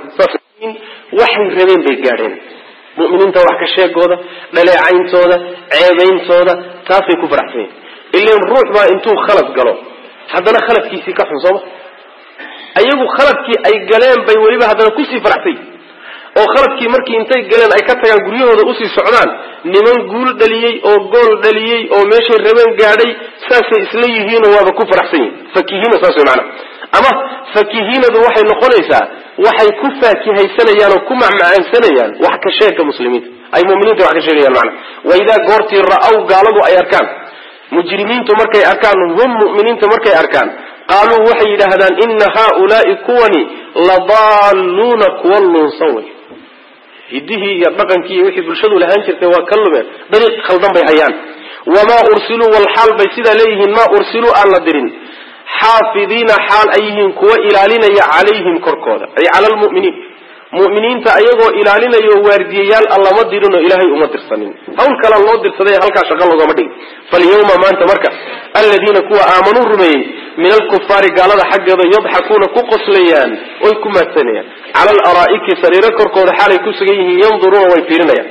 waxay rabeen bay gaadheen mu'miniinta wax ka sheegooda dhaleecayntooda ceebeyntooda taasay ku faraxsan yihin ilan ruux baa intuu khalad galo haddana khaladkiisii ka xun sooma ayagu khaladkii ay galeen bay weliba haddana kusii faraxsay oo khaladkii markii intay galeen ay ka tagaan guryahooda usii socdaan niman guul dhaliyey oo gool dhaliyey oo meeshay rabeen gaadhay saasay isla yihiinoo waaba ku faraxsan yihin fakihiina saas way maanaa ama fakihiinadu waxay noqonaysaa waxay ku faakihaysanayaan oo ku macmacaansanayaan wax ka sheegka muslimiinta ay mu'miniinta wax ka sheegayaan macna waidaa goortii ra'aw gaaladu ay arkaan mujrimiintu markay arkaan hum mu'miniinta markay arkaan qaaluu waxay yidhaahdaan ina haaulaai kuwani ladaaluuna kuwa lunsan wey hidihii iyo dhaqankii iyo wixii bulshadu lahaan jirtay waa ka lumeen dariiq khaldan bay hayaan wamaa ursiluu walxaal bay sidaa leeyihiin maa ursiluu aan la dirin xaafidiina xaal ay yihiin kuwa ilaalinaya calayhim korkooda ay cala lmu'miniin mu'miniinta ayagoo ilaalinaya oo waardiyayaal allama dirinoo ilaahay uma dirsanin hawl kala loo dirsaday halkaa shaqo loogama dhigin falyawma maanta marka aladiina kuwa aamanuu rumeeyey min alkufaari gaalada xaggeeda yadxakuuna ku qoslayaan oy ku maadsanayaan cala alaraa'iki sariiro korkooda xaalay ku sugan yihiin yanduruuna way fiirinayaan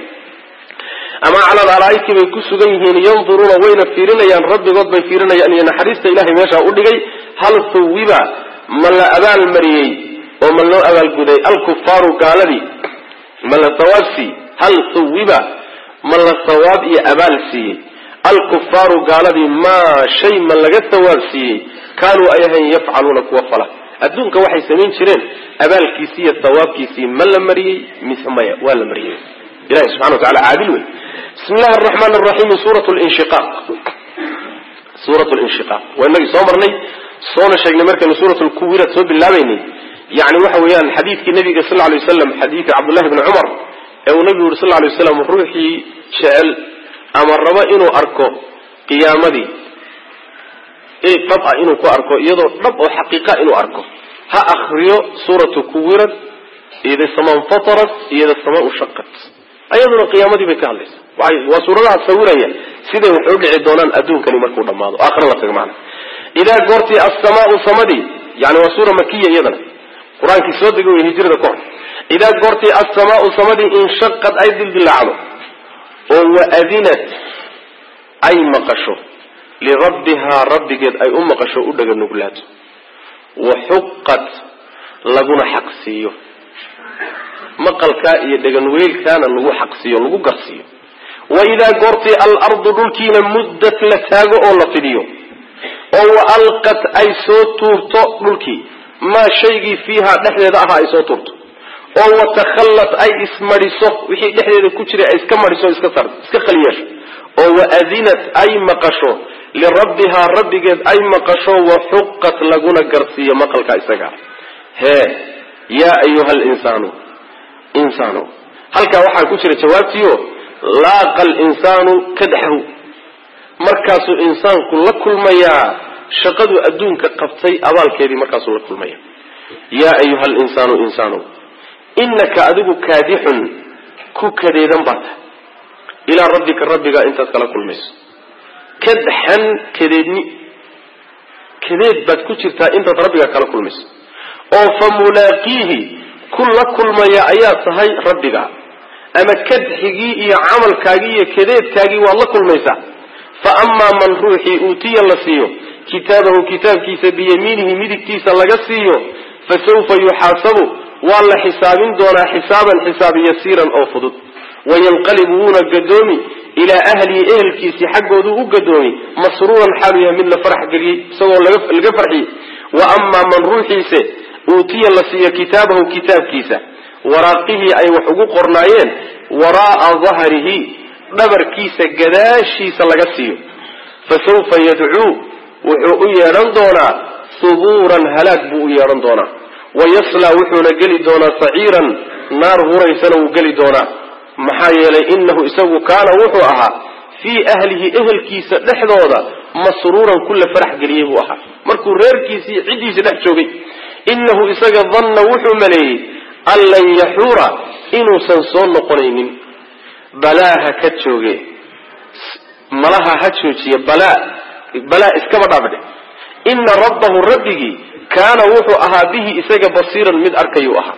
ama cala alaraa'iki bay ku sugan yihiin yanduruuna wayna fiirinayaan rabbigood bay fiirinayaan iyo naxariista ilahay meeshaa u dhigay hal thuwiba ma la abaal mariyey oo ma loo abaalguday alkufaaru gaaladii ma la sawaab siiyey hal thuwiba ma la sawaab iyo abaal siiyey alkufaaru gaaladii maa shay ma laga sawaab siiyey kaanuu ay ahayn yafcaluuna kuwa fala adduunka waxay samayn jireen abaalkiisii iyo sawaabkiisii ma la mariyey mise maya waa la mariyey ilahi subxana wa tacala caadil wey bismi illahi araxmaan araxiim suurat linshiqaaq suurat linshiqaaq waa inagii soo marnay soona sheegnay markaynu suurat lkuwirad soo bilaabaynay yani waxa weeyaan xadiidkii nabiga sal lay waslam xadiidka cabdullahi bni cumar ee uu nabigu yuri sal lay waslam ruuxii jecel ama rabo inuu arko qiyaamadii dhab ah inuu ku arko iyadoo dhab oo xaqiiqa inuu arko ha akriyo suuratu kuwirad ida samaan fatarat iyada samaa ushaqat ayaduna qiyaamadii bay ka hadlaysa waa suuradaha sawiraya siday wax u dhici doonaan adduunkani markuu dhammaado aakhira la tago macna idaa goortii as-samaau samadii yani waa suura makiya iyadana qur-aankii soo degay way hijrada ka hor idaa goortii as-samaau samadii inshaqad ay dildilaacdo oo waadinat ay maqasho lirabbihaa rabbigeed ay u maqasho u dhaga nuglaato waxuqat laguna xaq siiyo مقلك يدغن ويلكان لو حقسيو لو غرسيو واذا غرتي الارض دلكينا مدت لتاغو او لفديو او القت اي سو تورتو دلكي ما شيغي فيها دخليدا اها اي سو تورتو او وتخلت اي اسمريسو وخي دخليدا كجري اي اسكا مريسو اسكا صار اسكا خليش او واذنت اي مقشو لربها ربك اي مقشو وحقت لغنا غرسيه مقلك اسغا هي يا ايها الانسان انسانو halka waxa ku jira jawaabtiyo laaqal insaanu kadahu markaasuu insaanku la kulmaya shaqadu adduunka qabtay abaalkeedii markaasuu la kulmaya ya ayuha al-insanu insanu innaka adigu kaadihun ku kadeedan baad ila rabbika rabbiga inta kala kulmayso kadhan kadeedni kadeed baad ku jirtaa inta rabbiga kala kulmayso oo famulaaqihi kulla kulmaya ayaa tahay rabbiga ama kadxigi iyo amalkaagi iyo kadeedkaagi waa la kulmaysa fa amma man ruuhi utiya la siiyo kitaabahu kitaabkiisa biyamiinihi midigtiisa laga siiyo fa sawfa yuhasabu wala hisaabin doona hisaaban hisaab yasiran oo fudud wayanqalibuna gadoomi ila ahli ehelkiisi xaqoodu u gadoomi masruuran xaliya min la farx galiy isagoo laga farxi wa amma man ruuhiisa utiya la siiyo kitaabahu kitaabkiisa waraqihi ay wax ugu qornaayeen waraa dhahrihi dhabarkiisa gadaashiisa laga siiyo fasawfa yad'u wuxuu u yeeran doonaa suburan halaag buu u yeeran doonaa wayasla wuxuuna gali doonaa sa'iran naar huraysana uu gali doonaa maxaa yeelay innahu isagu kaana wuxuu ahaa fi ahlihi ehelkiisa dhexdooda masruuran kulla farax galiyay buu ahaa markuu reerkiisii cidiisa dhex joogay innahu isaga dhanna wuxuu maleeyay allan yaxura inuusan soo noqonaynin balaaha ka jooge malaha ha joojiya balaa balaa iskaba dhaafde inna rabbahu rabbigi kaana wuxuu ahaa bihi isaga basiiran mid arkayuu ahaa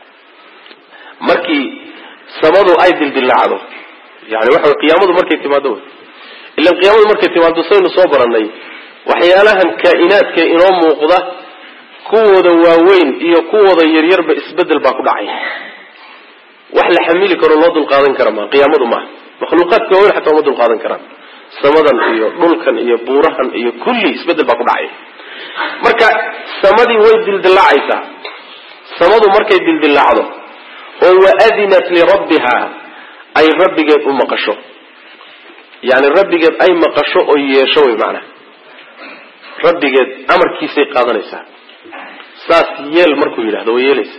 markii samadu ay dildilacdo yani waxa qiyaamadu markay timaado ila qiyaamadu markay timaado saynu soo baranay waxyaalahan kaa'inaadka inoo muuqda kuwooda waaweyn iyo kuwooda yaryarba isbedel baa ku dhacay wax la xamili karo loo dul qaadan kara ma qiyaamadu ma makhluuqaadka waaweyn xataa loo dul qaadan kara samadan iyo dhulkan iyo buurahan iyo kulli isbedel baa ku dhacay marka samadii way dildilacaysaa samadu markay dildilacdo oo waadinat li rabbiha ay rabbigeed u maqasho yani rabbigeed ay maqasho oo yeesho way macna rabbigeed amarkiisay qaadanaysaa saas yeel markuu yiraahdo way yeelaysa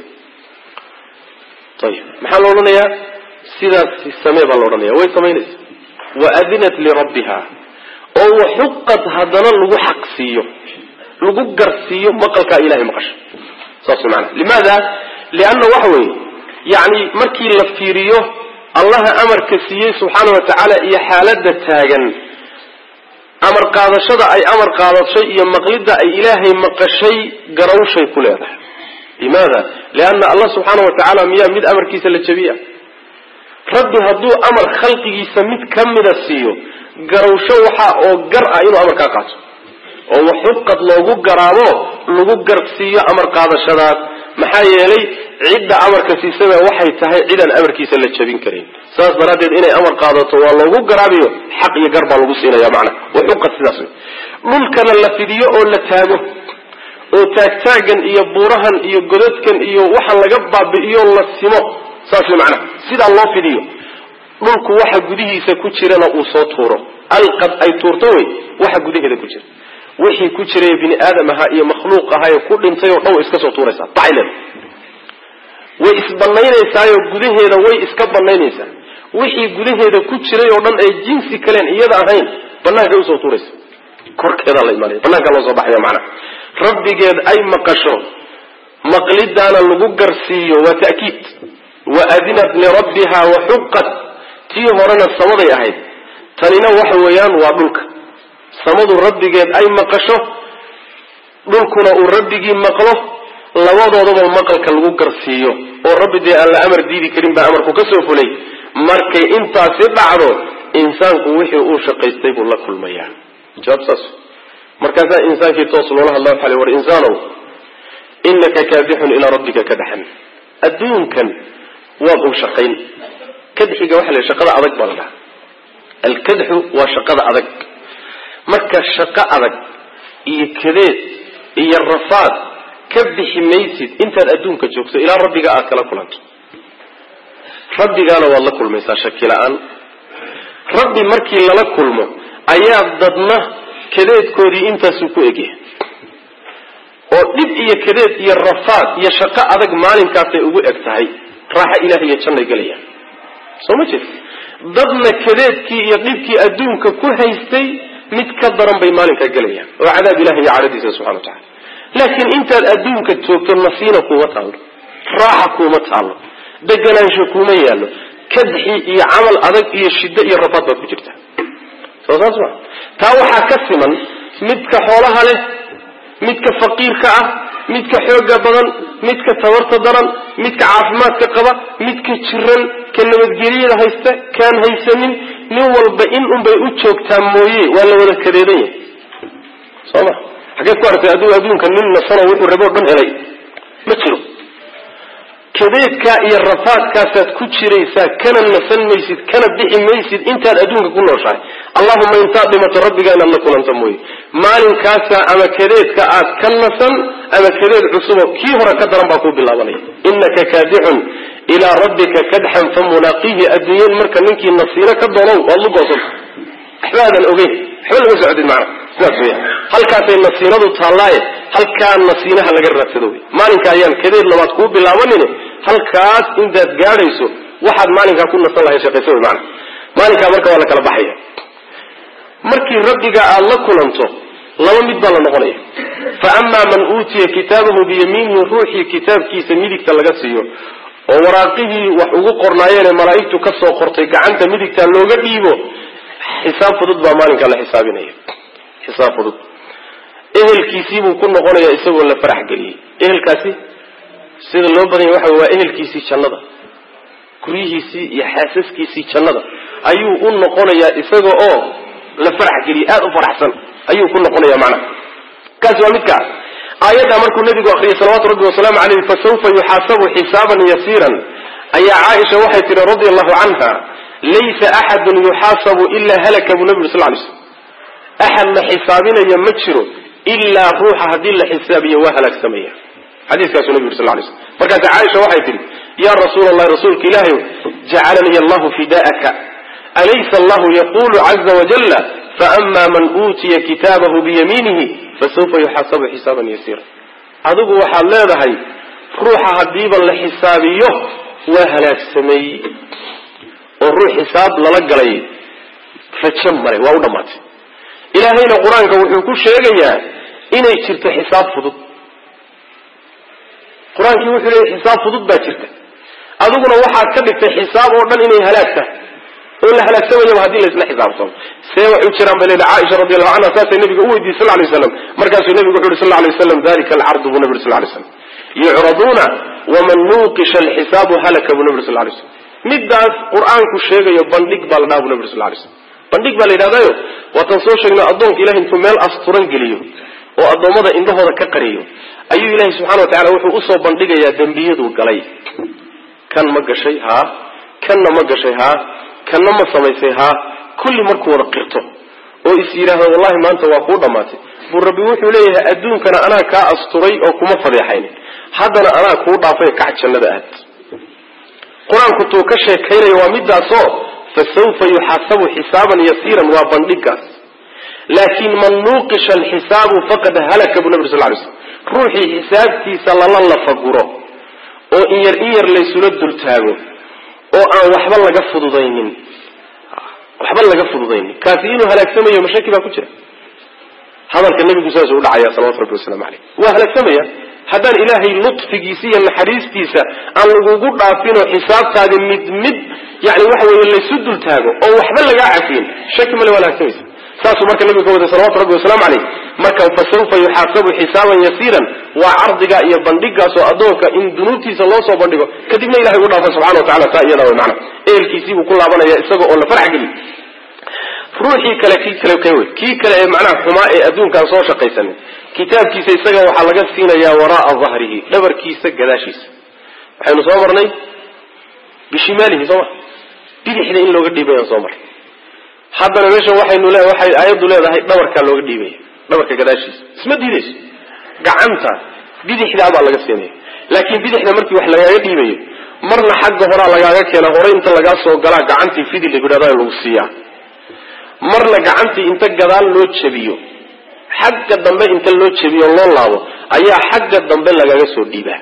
tayib maxaa loo oranayaa sidaas samee baa loo oranayaa way sameynaysaa waadinat li rabbiha oo waxqad hadana lagu xaqsiyo lagu garsiyo maqalka ilaahay maqasho saas macna limaada lianna waxway yani markii la fiiriyo allah amarka siiyay subhanahu wa ta'ala iyo xaaladda taagan amar qaadashada ay amar qaadashay iyo maqlida ay ilaahay maqashay garawshay ku leedahay limaada lianna allah subhanahu wa ta'ala miya mid amarkiisa la jabiya rabbi haduu amar khalqigiisa mid kamida siiyo garawsho waxa oo gar ah inuu amar ka qaato oo waxqad loogu garaabo lagu garsiyo amar qaadashadaas maxaa yeelay cidda amarka siisaba waxay tahay ciidan amarkiisa la jabin karin saas daradeed inay amar qaadato waa loogu garaabiyo xaq iyo garba lagu siinaya macna waxqad sidaas dhulkana la fidiyo oo la taago oo taagtaagan iyo buurahan iyo godadkan iyo waxa laga baabi'iyo la simo saas macna sida loo fidiyo dhulku waxa gudihiisa ku jirana uu soo tuuro alqad ay tuurto way waxa gudaheeda ku jira wixii ku jiray bini aadamaha iyo makhluuq ahaa ku dhintay oo dhow iska soo tuuraysa taylen way isbanaynaysaa oo gudaheeda way iska banaynaysaa wixii gudaheeda ku jiray oo dhan ay jinsi kaleen iyada ahayn banaanka u soo tuuraysa korkeeda la imaanay banaanka loo soo baxaya macna rabbigeed ay maqasho maqlidana lagu garsiyo waa ta'kiid wa adinat li rabbiha wa huqqat tii horena samaday ahayd tanina waxa weeyaan waa dhulka samadu rabbigeed ay maqasho dhulkuna uu rabbigii maqlo labadoodaba maqalka lagu garsiyo oo rabbigii alla amar diidi karin baa amarku ka soo fulay markay intaas dhacdo insaanku wixii uu shaqaystay buu la kulmayaa jabsas markaas insaankii toos loo hadlaa xalay war insaanow innaka kaadihun ila rabbika kadhan adduunkan وابو شقين كدحي واحد شقة أدق بالله الكدح وشقة أدق مركز شقة أدق يكذب يرفض كبحي ميسد انت الأدون كجوكس إلى ربك أكل كلانت ربي قال والله كل ميسا شكل الآن ربي مركي لك كل ما أيام ضدنا كذب كودي انت سوكو إجيه ودب إيه كذب يرفض يشقة أدق مالين كاتي أبو إكتاهي راح إلهي يتشنى قليا سومتي ضدنا كذب كي يقلب كي أدون ككل هيستي متكبرا بمالين كقليا وعذاب إلهي يعرضي سبحانه وتعالى لكن انت الأدون كتوك النصينة قوة الله راحة قوة الله دقنا شكومي يالله كدحي إيه عمل أدق إيه الشدة إيه الرفض بكجرته سوصاسوا تاوحا كسما متك حولها له متك فقير كأه متك حوقة بدن متك تورت درن متك عافمات كقبة متك تشرن كنمت قريرة هيسته كان هيسمين نوال بإن أم بيؤتشوك تامويه ولا ولا كريرين صح حاجات كوارثة أدون أدون كان من الصلاة وإنه الرباط من إلي ما تشرب كذلك كأي الرفات كاسات كتشريسا كان النسل ميسيد كان الدحي ميسيد انت الأدون كله شاي اللهم ينتاب بما تربك أن الله كنا نتموي مال كاسا أما كذلك كأس كالنسل أما كذلك عصوبة كيهرا كدرا باقو بالله ولي إنك كادح إلى ربك كدحا فملاقيه أدنيا مركا منك النصيرة كالضلو والله قصر أحبادا أبيه حول مسعود المعنى هل كانت النصيرة تطلعي هل كان نصينها لقرة تدوي مالك أيام كذير لما تقول بالله ونيني هل كانت إنت تقاريسو واحد مالك أكون نصر الله يشيخ يسوي معنا مالك أمرك ولا كالبحية مركي ربك الله كننتو لما مدبال نغنيه فأما من أوتي كتابه بيمينه روحي كتاب كيس ميدك تلقسيه ووراقه وحقوق قرنايين ملائكته كسو قرطيك عنك ميدك تلقسيه حساب فضد بمالك على حسابنا حساب فضد إهل كيسي بكون نقول يا إسوء ولا فرح قليل إهل كاسي سيد الله بدني واحد هو إهل كيسي شنده كريه سي يحاسس كيسي شنده أيوه كون نقول يا إسوء أو لا فرح قليل أو فرح سن أيوه كون نقول يا معنا كاس ومتك آيات أمركم النبي وآخره صلوات ربي وسلام عليه فسوف يحاسب حسابا يسيرا أي عائشة وحيت رضي الله عنها ليس أحد يحاسب إلا هلك أبو النبي صلى الله عليه وسلم أحد حسابنا يمتشره إلا روح هذه الحسابية وهلك سمية حديث كاس النبي صلى الله عليه وسلم فكانت عائشة وحيت يا رسول الله رسولك إلهي جعلني الله فداءك أليس الله يقول عز وجل فأما من أوتي كتابه بيمينه فسوف يحاسب حسابا يسيرا هذا هو حال هاي روح هديبا لحسابيه وهلك سمية والروح حساب للقلي فتشمره وأولمات إلهينا القرآن كوحيكو شيئا إنه يشرت حساب فضل القرآن كوحي له حساب فضل باكرته أذوقنا واحد كبت حساب وردن إنه هلاكته وإلا هلاك سوى يوم هذه لسنا حساب صلى سيوى حجران بليل عائشة رضي الله عنها ساسة النبي قوي صلى الله عليه وسلم مركز النبي قوي صلى الله عليه وسلم ذلك العرض بنبي صلى الله عليه وسلم يعرضون ومن نوقش الحساب هلك بنبي صلى الله عليه وسلم مداس قرآن كشيء يبندق بالنا بنبي صلى الله عليه وسلم بندق بالإرادة وتنصوش إن أضمك إله أنتم مال أسطرن قليو وأضم هذا إنه هذا كقريو أي إله سبحانه وتعالى وحي أصاب بندق يا دنبيد وقلي كان مجا شيء ها كان مجا شيء ها كان ما سمي ها كل مركو رقيته ويصيرها والله ما أنت وقود ماتي والرب وحي ليه أدون كان أنا كأسطري أو كم فضيحين هذا أنا كود عفيك عشان ندأت قرآن كنت كشيء كير يوميد صو فسوف يحاسب حسابا يسيرا وبندقا لكن من نوقش الحساب فقد هلك ابو النبي صلى الله عليه وسلم روحي حسابتي صلى الله عليه وسلم او إير إير ليسو لدل تاغو او ان وحبا لغا فدودين وحبا لغا فدودين كاسينو هلاك سميه مشاكل با كجيره هذا النبي جزاز uu dhacaya sallallahu alayhi wasallam alayhi wa halaak samaya hadan ilaahi lutfigiisa iyo naxariistiisa aan lagu dhaafino xisaabtaada mid mid yaani waxa weeye la isu dul taago oo waxba laga cafin shaki ma wala sameeyay saasu marka nabiga wada sallallahu alayhi wasallam alayhi marka fasawfa yuhasabu hisaban yasiran wa ardiga iyo bandhigaas oo adoonka in dunuubtiisa loo soo bandhigo kadibna ilaahi uu dhaafo subhanahu wa ta'ala taayada way macna eelkiisii uu ku laabanaya isaga oo la farx geli ruuxi kale kii kale kaway kii kale ee macna xumaa ee adduunkan soo shaqaysan kitaabkiisa isaga waxa laga siinayaa waraa dhahrihi dhabarkiisa gadaashiisa waxaynu soo marnay bishimaalihi soo bidixda in looga dhiibayo soo mar haddana meesha waxaynu leeyahay waxay aayadu leedahay dhabarka looga dhiibay dhabarka gadaashiisa isma diidayso gacanta bidixda baa laga seenay laakiin bidixda markii wax laga dhiibayo marna xagga hore lagaaga keena hore inta laga soo galaa gacantii fidil lagu dhadaa lagu siiyaa marna gacantii inta gadaal loo jabiyo xagga dambe inta loo jabiyo loo laabo ayaa xagga dambe lagaga soo dhiibaa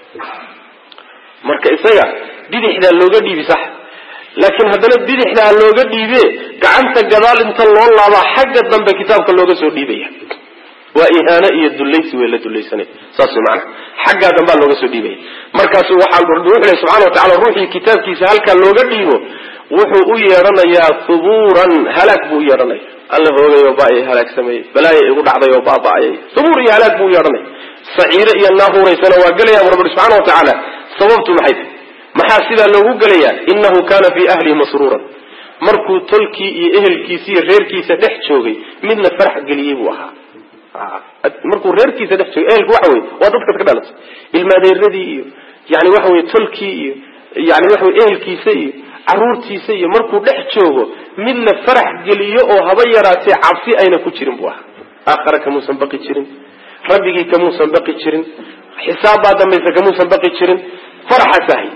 marka isaga bidixda looga dhiibi sax laakiin haddana bidixda looga dhiibe gacanta gadaal inta loo laabo xagga dambe kitaabka looga soo dhiibaya waa ihaana iyo dulaysi way la dulaysanay saas macna xagga dambe looga soo dhiibay markaas waxa uu ruuxii subhanahu wa ta'ala ruuxii kitaabkiisa halka looga dhiibo wuxuu u yeeranayaa thuburan halak buu yeeranay alla hoogayo baa halak sameey balaaye igu dhacday oo baabaayay thubur iyo halak buu yeeranay saciira iyo naahureysana waa galaya rabbi subhanahu wa ta'ala sababtu maxay maxaa sida loogu galayaa innahu kana fi ahli masruran markuu tolkii iyo ehelkiisa iyo reerkiisa dhex joogay midna farax galiyay buu ahaa markuu reerkiisa dhex joogay ehelku waxa weey waa dadka ka dhalatay ilmaadeeradii iyo yaani waxa weey tolkii iyo yaani waxa weey ehelkiisa iyo caruurtiisa iyo markuu dhex joogo midna farax galiyo oo haba yaraatay cabsi ayna ku jirin buu ahaa aakhira kamuusan baqi jirin rabbigii kamuusan baqi jirin xisaabada maysa kamuusan baqi jirin faraxa sahi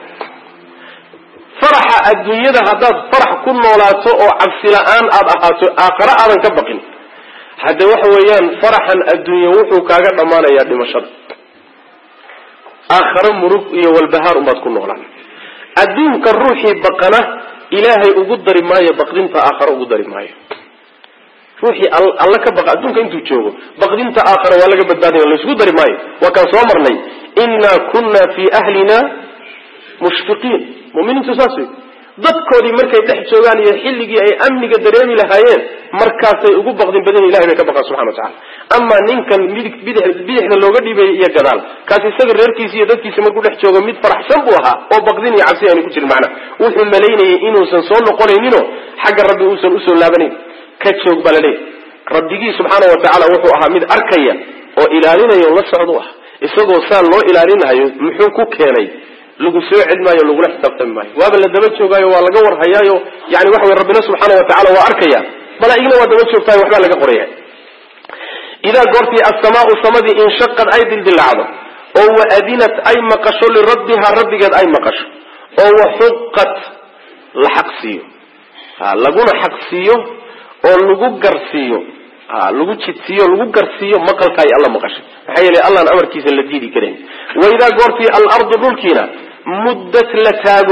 faraxa adduunyada hadaad farax ku noolaato oo cabsi la'aan aad ahaato aakhira aadan ka baqin hada waxa weeyaan faraxan adduunyo wuxuu kaaga dhamaanayaa dhimashada aakhira murug iyo walbahaar umaad ku noolaan adduunka ruuxii baqana ilaahay ugu dari maayo baqdinta aakhira ugu dari maayo ruuxii alla ka baqa adduunka intuu joogo baqdinta aakhira waa laga badbaadaya la isku dari maayo waa kan soo marnay inna kunna fi ahlina mushfiqiin mu'miniintu saasi dadkoodii markay dhex joogaan iyo xilligii ay amniga dareemi lahaayeen markaasay ugu baqdin badan ilaahay bay ka baqaan subhanahu wa ta'ala amma ninkan bidixda looga dhibay iyo gadaal kaas isaga reerkiisa iyo dadkiisa markuu dhex joogo mid faraxsan buu ahaa oo baqdin iyo cabsi aan ku jirin macna wuxuu maleynayay inuusan soo noqonaynin xagga rabbi uusan u soo laabanin ka joog balade rabbigii subhanahu wa ta'ala wuxuu ahaa mid arkaya oo ilaalinayo la socdo ah isagoo saan loo ilaalinayo muxuu ku keenay lagu soo cidmaayo lagu la xisaabtan maayo waaba la daba joogaayo waa laga war hayaayo yaani waxa weey rabbina subhanahu wa ta'ala waa arkaya bala igna waa daba joogtay waxba laga qoraya ila gorti as-samaa'u samadi in shaqqad ay dildilacdo oo waadinat ay maqasho li rabbiha rabbigeed ay maqasho oo wahuqqat la xaqsiyo ha laguna xaqsiyo oo lagu garsiyo ha lagu jidsiyo lagu garsiyo maqalka ay alla maqasho maxay yeelay allah amarkiisa la diidi kareen wa ila gorti al-ardu dhulkina muddat la taago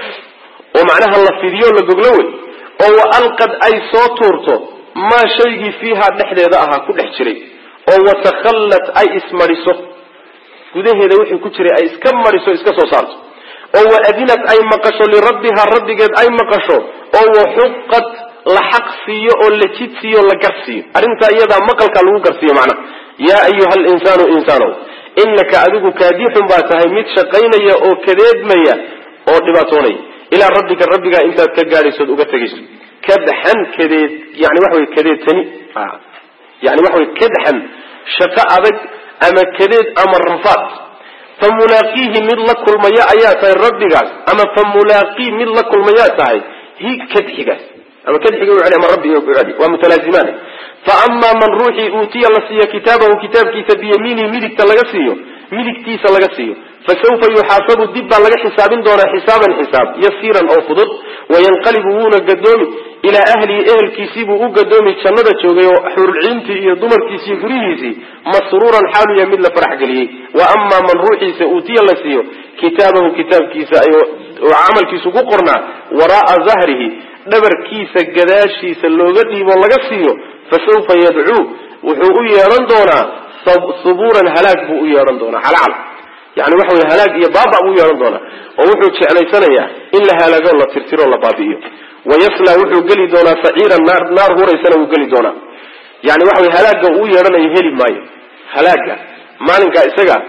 oo macnaha la fidiyo la goglow oo alqad ay soo tuurto ma shaygi fiiha dhexdeeda aha ku dhex jiray oo watakhallat ay ismariso gudaheeda wixii ku jiray ay iska mariso iska soo saarto oo waadinat ay maqasho li rabbiha rabbigeed ay maqasho oo wahuqqat la xaqsiyo oo la jidsiyo la garsiyo arinta iyada maqalka lagu garsiyo macna ya ayuha al-insanu insanu innaka adigu kaadixun ba tahay mid shaqaynaya oo kadeedmaya oo dhibaatoonay ila rabbika rabbiga intaad ka gaariso uga tagayso kadhan kadeed yani wax way kadeedtani ah yani wax way kadhan shaqa adag ama kadeed ama rafaad famulaqihi mid la kulmaya ayaa tahay rabbigaas ama famulaqi mid la kulmaya tahay hi kadxigaas ama kadxiga uu cali ama rabbi uu cali wa mutalaaziman fa amma man ruhi utiya lasiya kitabahu kitabkiisa biyamini midigta laga siiyo midigtiisa laga siiyo فسوف يحاسب الدب على حساب دون حسابا حساب يسيرا أو فضل وينقلبون قدومي إلى أهل أهل كيسيب وقدومي كندا شوغي حور العينتي يضمر كيسيب ريهيسي مسرورا حاله يمد لفرح قليه وأما من روحي سأوتي الله سيو كتابه كتاب كيسا وعمل كيسو قرنا وراء ظهره دبر كيسا قداشي سلوغتي والله قسيو فسوف يدعو وحقو يرندونا صبورا هلاك بو يرندونا حلال يعني وحوي هلاك يا بابا ابو يرندونا ووحو جعليسنيا الا هلاك الله ترتيرو الله بابيو ويصلى وحو قلي دونا سعير النار نار هوريسنا وقلي دونا يعني وحوي هلاك ابو يرنا يهلي مايو هلاك مالنكا اسغا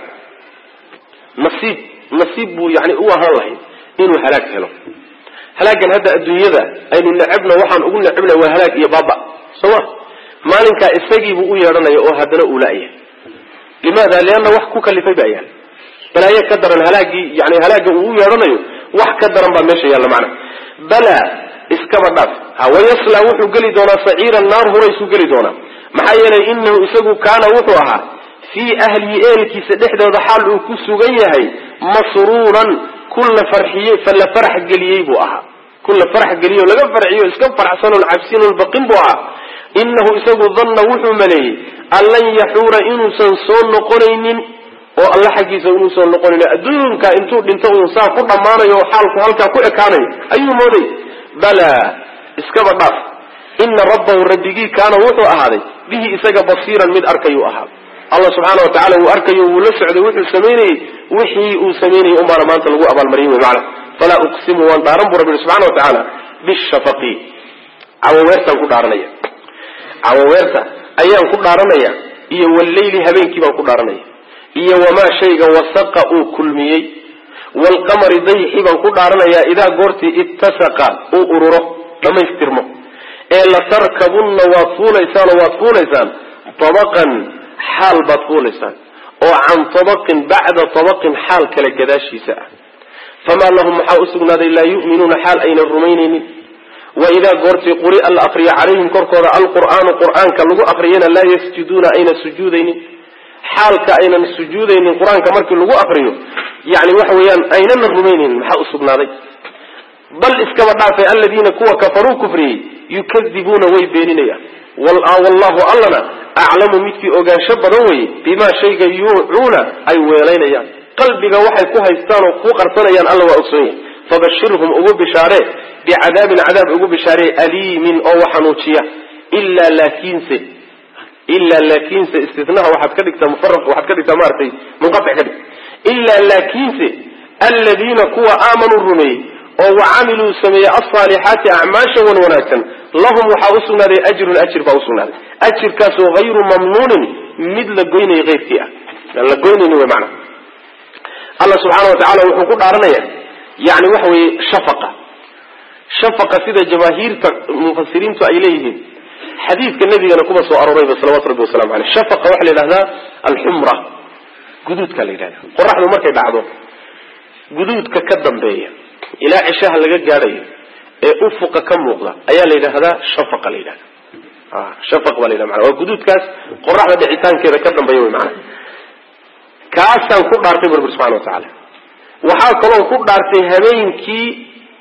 نصيب نصيب يعني هو الله انه هلاك هلو هلاك هذا الدنيا ذا اي لعبنا وحن قلنا لعبنا وهلاك يا بابا سوا مالنكا اسغي ابو يرنا او هدنا اولايه لماذا لانه وحكو كلفي بيان بلا يقدر الهلاك يعني هلاك uu yeeranayo wax ka daran baa meesha yaalla macna bala iskaba dhaaf hawayasla wuxuu geli doonaa saciira naar huraysuu geli doonaa maxaa yeelay inahu isagu kaana wuxuu ahaa fii ahlihi ehelkiisa dhexdooda xaal uu ku sugan yahay masruuran kulla farxiyey fala farax geliyey buu ahaa kulla farax geliyo laga farxiyo iska faraxsanoo cabsinoo baqin buu ahaa inahu isagu danna wuxuu maleeyey an lan yaxuura inuusan soo noqonaynin oo alla xaggiisa inuusan noqonayn adduunka intuu dhinto uun saa ku dhammaanayo oo xaalku halkaa ku ekaanayo ayuu mooday balaa iskaba dhaaf ina rabbahu rabbigii kaana wuxuu ahaaday bihi isaga basiiran mid arkayuu ahaa allah subxaana wa tacala wuu arkayo wuu la socday wuxuu samaynayey wixii uu samaynayey umaana maanta lagu abaalmariyey wy maana falaa uqsimu waan dhaaran bu rabbi subxana wa tacaala bishafaqi cawaweertaan ku dhaaranaya cawaweerta ayaan ku dhaaranaya iyo walleyli habeenkii baan ku dhaaranaya iyo wamaa shayga wasaqa uu kulmiyey waalqamari dayxi baan ku dhaaranayaa idaa goortii ittasaqa uu ururo dhamaystirmo ee latarkabunna waad fuulaysaan oo waad fuulaysaan tabaqan xaal baad fuulaysaan oo can tabaqin bacda tabaqin xaal kale gadaashiisa ah famaa lahum maxaa usugnaaday laa yu'minuuna xaal aynan rumaynaynin waidaa goortii quri'a la akriya calayhim korkooda alqur'aanu qur'aanka lagu akriyana laa yasjuduuna ayna sujuudaynin xaalka aynan sujuudaynin qur-aanka markii lagu akriyo yani waxa weeyaan aynana rumaynaynin maxaa usugnaaday bal iskaba dhaafay aladiina kuwa kafaruu kufriyey yukadibuuna way beeninayaan wallahu allana aclamu midkii ogaansho badan weye bimaa shayga yuucuuna ay weelaynayaan qalbiga waxay ku haystaan oo ku qarsanayaan alla waa ogsoon yahay fabashirhum ugu bishaaree bicadaabin cadaab ugu bishaaree aliimin oo waxanuujiya ilaa laakiinse ilaa laakiinse istinaha waxaad ka dhigtaa mufaraq waxaad ka dhigtaa maaragtay munqatic ka dhig ilaa laakiinse aladiina kuwa aamanuu rumeeyey oo wacamiluu sameeyey alsaalixaati acmaasha wan wanaagsan lahum waxaa usugnaaday ajrun ajir baa usugnaaday ajirkaasoo hayru mamnuunin mid la goynaya keyrkii ah aan la goynayni wy maana allah subxaana wa tacala wuxuu ku dhaaranaya yani waxa weeye shafaqa shafaqa sida jamaahiirta mufasiriintu ay leeyihiin xadiidka nabigana kuba soo aroorayba salawatu rabbi wasalamu aleyh shafaqa waxaa la yidhahdaa alxumra guduudka la yidhahda qoraxdu markay dhacdo guduudka ka dambeeya ilaa cishaha laga gaadhayo ee ufuqa ka muuqda ayaa la yidhaahdaa shafaqa la yidhahda shafaq baa la yidhahda mana waa guduudkaas qoraxda dhicitaankeeda ka dambeeya wy maana kaasaan ku dhaartay bu rabbi subxana wa tacaala waxaa kaloo ku dhaartay habeenkii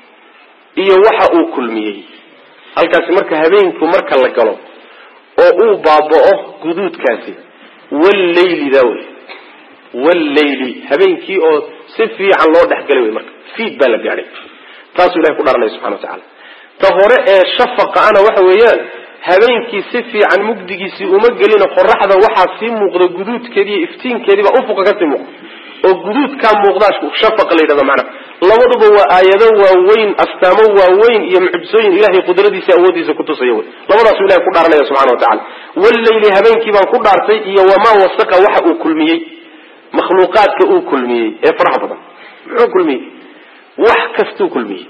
iyo waxa uu kulmiyey halkaasi marka habeenku marka la galo oo uu baaba'o guduudkaasi walleyli daa wey walleyli habeenkii oo si fiican loo dhexgalay wey marka fiid baa la gaadhay taasuu ilahay ku dhaaranaya subxana wa tacaala ta hore ee shafaqa ana waxa weeyaan habeenkii si fiican mugdigiisii uma gelina qoraxda waxaa sii muuqda guduudkeedi iyo iftiinkeediibaa ufuqa kasii muuqda oo guduudkaa muuqdaa shafaqa la yidhahda macnaha labaduba waa aayado waaweyn astaamo waaweyn iyo mucjisooyin ilahay qudradiisa awoodiisa kutusaya wey labadaasuu ilahay ku dhaaranaya subxana wa tacala walleyli habeenkii baan ku dhaartay iyo wamaa wasaqa waxa uu kulmiyey makhluuqaadka uu kulmiyey ee faraha badan muxuu kulmiyey wax kastuu kulmiyey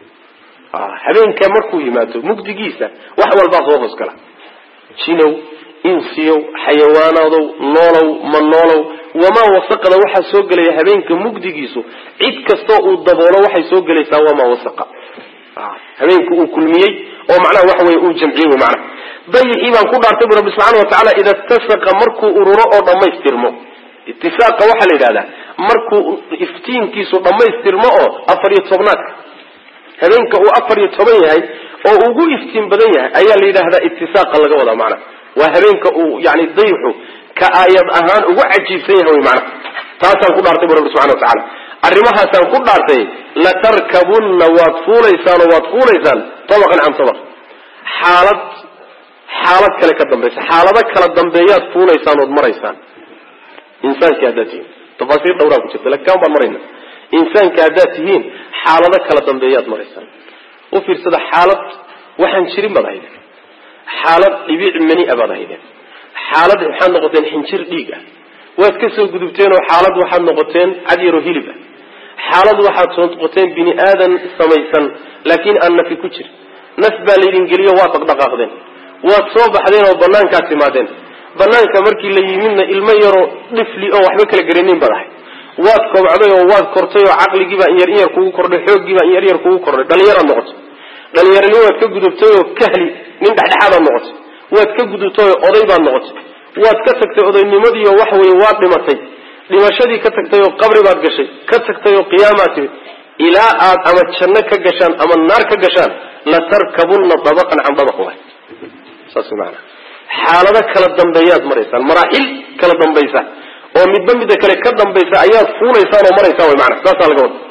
habeenka markuu yimaado mugdigiisa wax walbaa soo hoos gala jinow insiyow xayawaanadow noolow ma noolow wamaa wasaqada waxaa soo gelaya habeenka mugdigiisu cid kastoo uu daboolo waxay soo gelaysaa wamaa wasaqa habeenka uu kulmiyey oo macnaha waxa weye uu jamciyey macnaha dayixii baan ku dhaartay bu rabbi subxana wa tacaala ida ittasaqa markuu ururo oo dhammaystirmo itisaaqa waxaa la yidhahdaa markuu iftiinkiisu dhammaystirmo oo afar iyo tobnaadka habeenka uu afar iyo toban yahay oo ugu iftiin badan yahay ayaa la yidhahdaa itisaaqa laga wadaa macnaha waa habeenka uu yani dayxu ka aayad ahaan ugu cajiibsan yahay wy macnaha taasaan ku dhaartay bu rabbi subxana wa tacaala arrimahaasaan ku dhaartay latarkabunna waad fuulaysaan oo waad fuulaysaan tabaqan can tabaq xaalad xaalad kale ka dambaysa xaalado kala dambeeyaad fuulaysaan ood maraysaan insaanki haddaad tihiin tafaasiir dhawraa ku jirta lakin kaan baan marayna insaanka haddaad tihiin xaalado kala dambeeyaad maraysaan u fiirsada xaalad waxaan jirin baad ahaydeen xaalad dhibiic mani-a baad ahaydeen xaalad waxaad noqoteen xinjir dhiig ah waad ka soo gudubteen oo xaalad waxaad noqoteen cad yaroo hilib ah xaalad waxaad soo noqoteen bini aadan samaysan laakiin aan nafi ku jir naf baa laydin geliyo waad dhaqdhaqaaqdeen waad soo baxdeen oo banaankaad timaadeen banaanka markii la yimidna ilmo yaroo dhifli oo waxba kala garanayn baad ahay waad kobcday oo waad kortay oo caqligiiba in yar in yar kugu kordhay xooggiiba in yar yar kugu kordhay dhalinyaro noqotay dhalinyarani waad ka gudubtay oo kahli nin dhaxdhaxaad noqotay waad ka gudubtay oo oday baad noqotay waad ka tagtay odaynimadii oo wax weeye waad dhimatay dhimashadii ka tagtay oo qabri baad gashay ka tagtay oo qiyaamaad timid ilaa aad ama janno ka gashaan ama naar ka gashaan la tarkabunna dabaqan can dabaq waay saas macna xaalado kala dambeeyaad maraysaan maraaxil kala dambaysa oo midba midda kale ka dambaysa ayaad fuulaysaan oo maraysaan way macna saasaa laga wada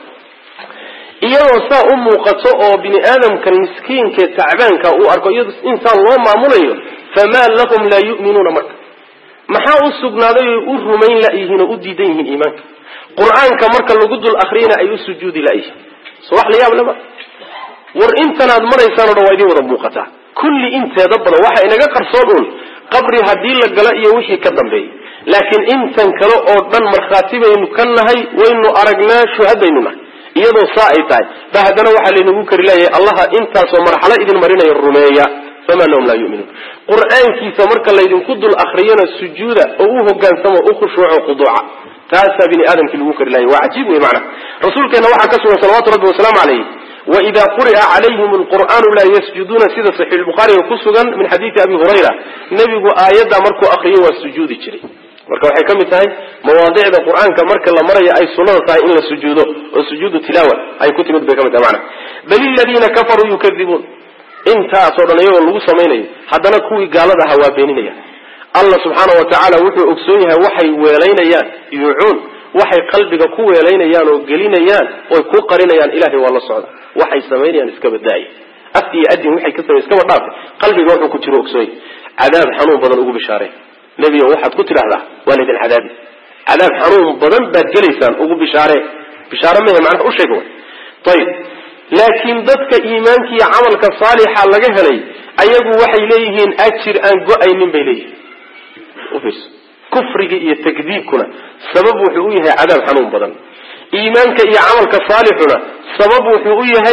iyadoo saa u muuqato oo bini aadamkan miskiinka tacbaanka uu arko iyadoo insaan loo maamulayo famaa lahum laa yu'minuuna marka maxaa u sugnaaday ay u rumayn la'yihiin oo u diidan yihiin iimaanka qur-aanka marka lagu dul akriyana ay u sujuudi la'yihiin so wax la yaab lama war intanaad maraysaan oo dhan waa idin wada muuqataa kulli inteeda badan waxa inaga qarsoon uun qabri haddii la gala iyo wixii ka dambeeyey laakiin intan kale oo dhan markhaati baynu ka nahay waynu aragnaa shuhadaynu nahay iyadoo saa ay tahay ba haddana waxaa laynagu kari leeyahay allaha intaasoo marxalo idin marinaya rumeeya famaa lahum laa yu'minuun qur-aankiisa marka laydinku dul akriyana sujuuda oo u hogaansamo u khushuuco quduuca taasaa bini aadamkii lagu kari laayay waa cajiib wey macna rasuulkeena waxaa ka sugan salawaatu rabbi wasalaamu calayh وإذا قرئ عليهم القرآن لا يسجدون سيدة صحيح البخاري وكسوغا من حديث أبي هريرة نبي آيات مركو أخريه والسجود جري marka waxay kamid tahay mawaadiicda quraanka marka la marayo ay sunnada tahay in la sujuudo oo sujuudu tilaawa ay ku timid bay kamid tahay macna bal alladina kafaru yukadibun inta soo dhanayo lagu sameeyay hadana kuwi gaalada ah waa beeninaya Allah subhanahu wa ta'ala wuxuu ogsoon yahay waxay weelaynayaan yuuun waxay qalbiga ku weelaynayaan oo gelinayaan oo ku qarinayaan ilaahay waa la socda waxay sameeyaan iska badaay afkii adin waxay ka sameeyay iska wadaaf qalbiga wuxuu ku jiro ogsoon cadaab xanuun badan ugu bishaaray nabiga waxaad ku tiraahdaa walid alcadaab cadaab xanuun badan baad galeysaan ugu bishaaray bishaaro ma macna u sheego tayib laakiin dadka iimaanka iyo amalka saalixa laga helay ayagu waxay leeyihiin ajir aan go'aynin bay leeyihiin ufis kufriga iyo takdiibkuna sabab wuxuu u yahay cadaab xanuun badan iimaanka iyo amalka saalixuna sabab wuxuu u yahay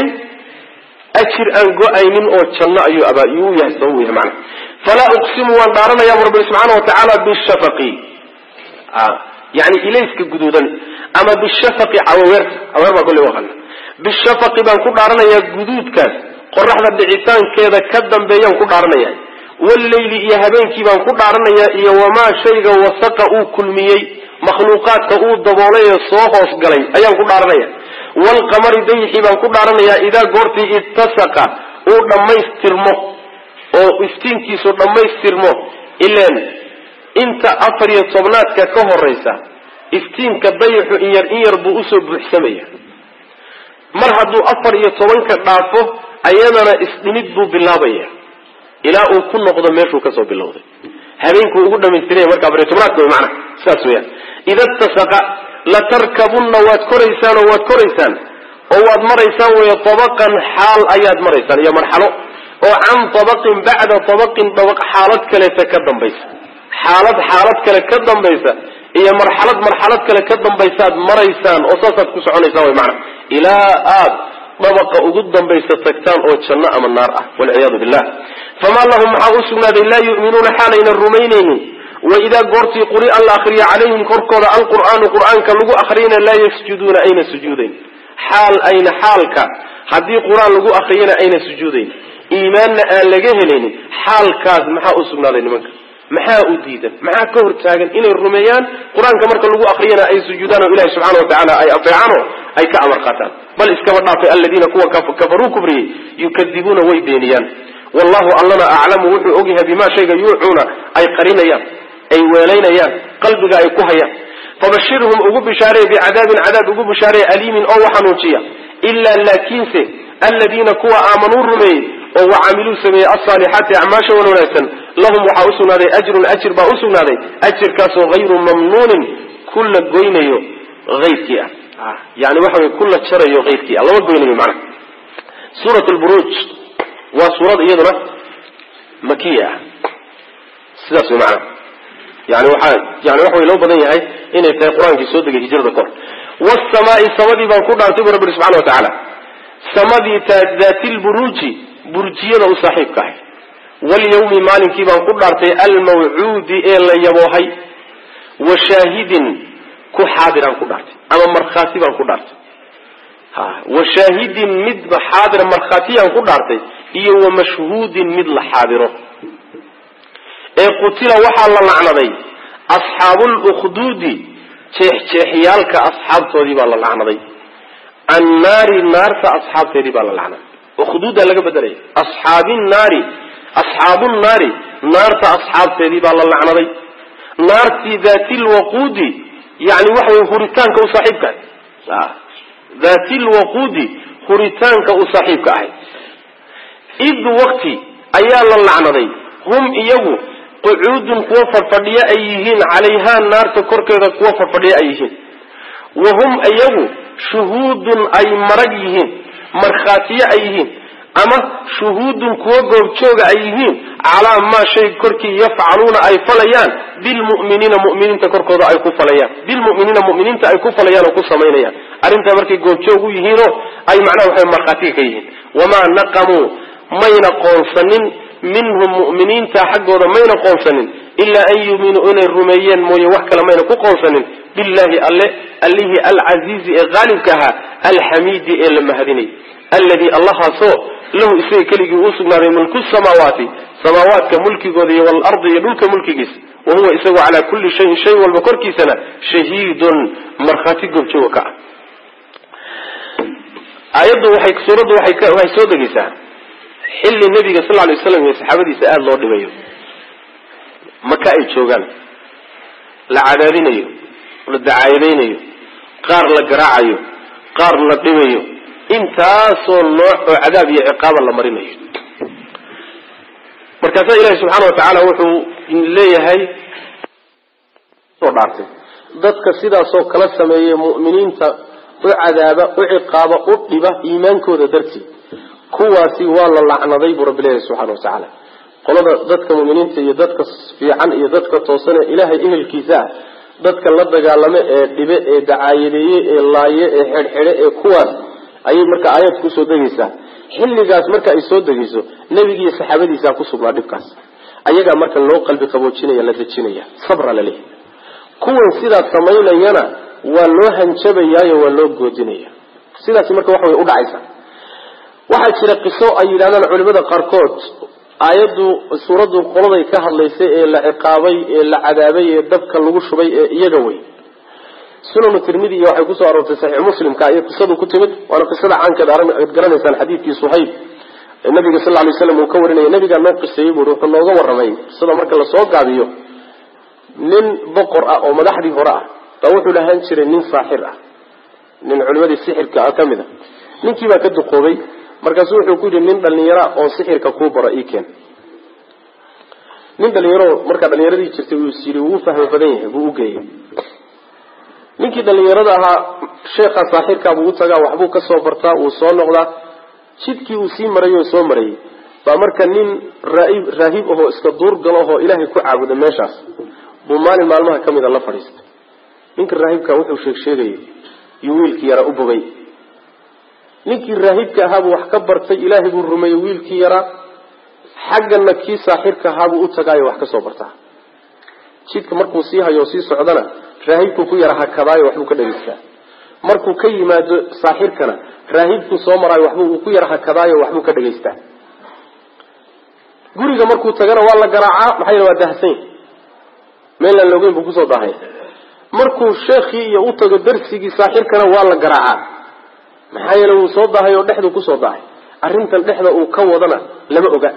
ajir aan go'aynin oo janno ayuu abaayuu yahay sabab yahay macna fala uqsimu wa darana ya rabbi subhanahu wa ta'ala bishafaqi ah yani ilayska gududan ama bishafaqi awar awar ba kulli waqan bishafaqi baan ku dhaaranayaa guduudkaas qorraxda dhicitaankeeda ka dambeeyaan ku dhaaranayaa wallayli iyo habeenkii baan ku dhaaranayaa iyo wama shayga wasaqa uu kulmiyay makhluuqaadka uu daboolay ee soo hoos galay ayaan ku dhaaranayaa wal qamari dayhi baan ku dhaaranayaa ida goortii ittasaqa uu dhamaystirmo oo iftiinkiisu dhamaystirmo ileen inta afar iyo tobnaadka ka horeysa iftiinka dayixu in yar in yar buu usoo buuxsamaya mar hadduu afar iyo tobanka dhaafo ayadana isdhimid buu bilaabaya ilaa uu ku noqdo meeshuu kasoo bilowday habeenkuu ugu dhamaystiraya marka afar iyo tobnaadka way macna sidaas weeyaan ida ittasaqa la tarkabunna waad koraysaan oo waad koraysaan oo waad maraysaan weeyo tabaqan xaal ayaad maraysaan iyo marxalo oo can tabaqin bacda tabaqin dabaq xaalad kale ka dambaysa xaalad xaalad kale ka dambaysa iyo marxalad marxalad kale ka dambaysa aad maraysaan oo saasaad ku soconaysaan way macna ilaa aad dabaqa ugu dambaysa tagtaan oo janno ama naar ah wal iyad billah fama lahum ma usnaaday la yu'minuna halayna rumaynaynin wa idha qorti quri al akhriya alayhim korkooda al qur'aan qur'aanka lagu akhriyana la yasjuduna ayna sujuudayn xaal ayna xaalka hadii qur'aan lagu akhriyana ayna sujuudayn iimaanna aan laga helaynin xaalkaas maxaa u sugnaaday nimanka maxaa u diidan maxaa ka hortaagan inay rumeeyaan quraanka marka lagu akhriyana ay sujuudaan oo ilaahay subhanahu wa ta'ala ay ateecano ay ka amar qaataan bal iskaba dhaafay alladina kuwa kafaru kubri yukadibuna way beeniyaan wallahu allana a'lamu wuxuu ogyahay bima shayga yuucuna ay qarinayaan ay weelaynayaan qalbiga ay ku hayaan fabashirhum ugu bishaarey bi'adabin adab ugu bishaarey alimin oo waxanuujiya illa lakinse alladina kuwa aamanu rumay oo wa'amilu sameey as-salihati a'maasha wa wanaagsan lahum waxa usugnaaday ajrun ajr ba usugnaaday ajrkaas oo ghayru mamnuun kullu goynayo ghayrkiya ah yani waxa way kullu jarayo ghayrkiya laba goynayo macna suratul buruj wa surad iyaduna makiya sidaas macna yani waxa yani waxa way loo badan yahay inay tahay quraanka soo degay hijrada kor was samaa'i samadi baan ku dhaartay rabbi subhanahu wa ta'ala samadi taazatil buruji burjiyada u saaxiibka ah wal yawmi maalinki baan ku dhaartay al maw'udi ee la yaboohay wa shaahidin ku xaadiran ku dhaartay ama markhaati baan ku dhaartay ha wa shaahidin mid xaadir markhaatiyan ku dhaartay iyo wa mashhuudin mid la xaadiro ee qutila waxa la lacnaday asxaabul ukhdudi jeexjeexyaalka asxaabtoodii baa la lacnaday annaari naarta asxaabteedii baa la lacnaday ukhduuda laga bedelay asxaabin naari asxaabun naari naarta asxaabteedii baa la lacnaday naartii daatil waquudi yani waxa way huritaanka u saaxiibka ah daatil waquudi huritaanka u saaxiibka ah id waqti ayaa la lacnaday hum iyagu qucuudun kuwa farfadhiya ay yihiin calayha naarta korkeeda kuwa farfadhiya ay yihiin wa hum iyagu shuhuudun ay marag yihiin markhaatiye ay yihiin ama shuhuudun kuwa goobjooga ay yihiin calaa maa shay korkii yafcaluuna ay falayaan bilmu'miniina mu'miniinta korkooda ay ku falayaan bilmu'miniina mu'miniinta ay ku falayaan oo ku samaynayaan arrintaa markay goobjoog u yihiinoo ay macnaha waxay markhaatiga ka yihiin wamaa naqamuu mayna qoonsanin minhum mu'miniinta xaggooda mayna qoonsanin ilaa an yuuminuu inay rumeeyeen mooye wax kale mayna ku qoonsanin billahi alle allihii alcasiizi ee qaalibka ahaa alxamiidi ee la mahadinay alladii allahaasoo lahu isaga keligii uu sugnaaday mulku samaawaati samaawaadka mulkigooda iyo waalardi iyo dhulka mulkigiisa wa huwa isagu calaa kulli shayin shay walba korkiisana shahiidun markhaati goobjooga ka ah aayaddu waxay suuraddu waxay waxay soo degaysaa xilli nabiga sal alay waslam iyo saxaabadiisa aada loo dhibayo maka ay joogaan la cadaadinayo la dacaayadaynayo qaar la garaacayo qaar la dhibayo intaasoo nooc oo cadaab iyo ciqaaba la marinayo markaasaa ilaahi subxaana watacaala wuxuu leeyahay soo dhaartay dadka sidaasoo kala sameeyey mu'miniinta u cadaaba u ciqaaba u dhiba iimaankooda dartii kuwaasi waa la lacnaday buu rabbi leeyahay subxana watacaala qolada dadka mu'miniinta iyo dadka fiican iyo dadka toosan ee ilaahay ehelkiisa ah dadka la dagaalame ee dhibe ee dacaayadeeye ee laaye ee xedhxedhe ee kuwaas ayay marka aayad kusoo degaysaa xilligaas marka ay soo degayso nebigiiyo saxaabadiisaa ku sugnaa dhibkaas ayagaa marka loo qalbi qaboojinaya la dejinaya sabra la leeyahay kuwan sidaas samaynayana waa loo hanjabayaayo waa loo goodinaya sidaasi marka waxa way u dhacaysaa waxaa jira qiso ay yidhahdaan culimada qaarkood aayaddu suuraddu qoladay ka hadlaysay ee la ciqaabay ee la cadaabay ee dabka lagu shubay ee iyaga wey sunanu tirmidi iyo waxay kusoo aroortay saxiix muslimka iyo qisadu ku timid waana qisada caankeed aad garanaysaan xadiidkii suhayb ee nabiga sal alay slam uu ka warinaya nabigaa noo qiseeyey buui wuxuu nooga warramay qisada marka lasoo gaabiyo nin boqor ah oo madaxdii hore ah baa wuxuu lahaan jiray nin saaxir ah nin culimadii sixirka ah ka mid a ninkii baa ka duqoobay markaasu wuxuu ku yidhi nin dhalinyara oo sixirka kuu bara ii keen nin dhalinyaro markaa dhalinyaradii jirtay uu is yidhi wuu fahmo badan yahay buu ugeeyey ninkii dhalinyarada ahaa sheekha saaxirkaa buu u tagaa waxbuu ka soo bartaa wuu soo noqdaa jidkii uu sii marayoo soo marayay baa marka nin raahib ahoo iska duurgalo ahoo ilaahay ku caabuda meeshaas buu maalin maalmaha ka mida la fadhiistay ninka raahibka wuxuu sheeg sheegayay iyo wiilkii yaraa u bogay ninkii raahibka ahaabuu wax ka bartay ilaahay buu rumeeyey wiilkii yaraa xaggana kii saaxirka ahaabuu u tagaayo wax ka soo bartaa jidka markuu sii hayo oo sii socdana raahibku ku yara hakadaayo waxbuu ka dhegaystaa markuu ka yimaado saaxirkana raahibku soo maraayo waxbuu ku yara hakadaayo waxbuu ka dhegaystaa guriga markuu tagana waa la garaacaa maxaa yeele waa dahsan meel aan loogeyn buu kusoo dahay markuu sheekhii iyo u tago darsigii saaxirkana waa la garaacaa maxaa yeele wuu soo dahay oo dhexdu kusoo dahay arrintan dhexda uu ka wadana lama oga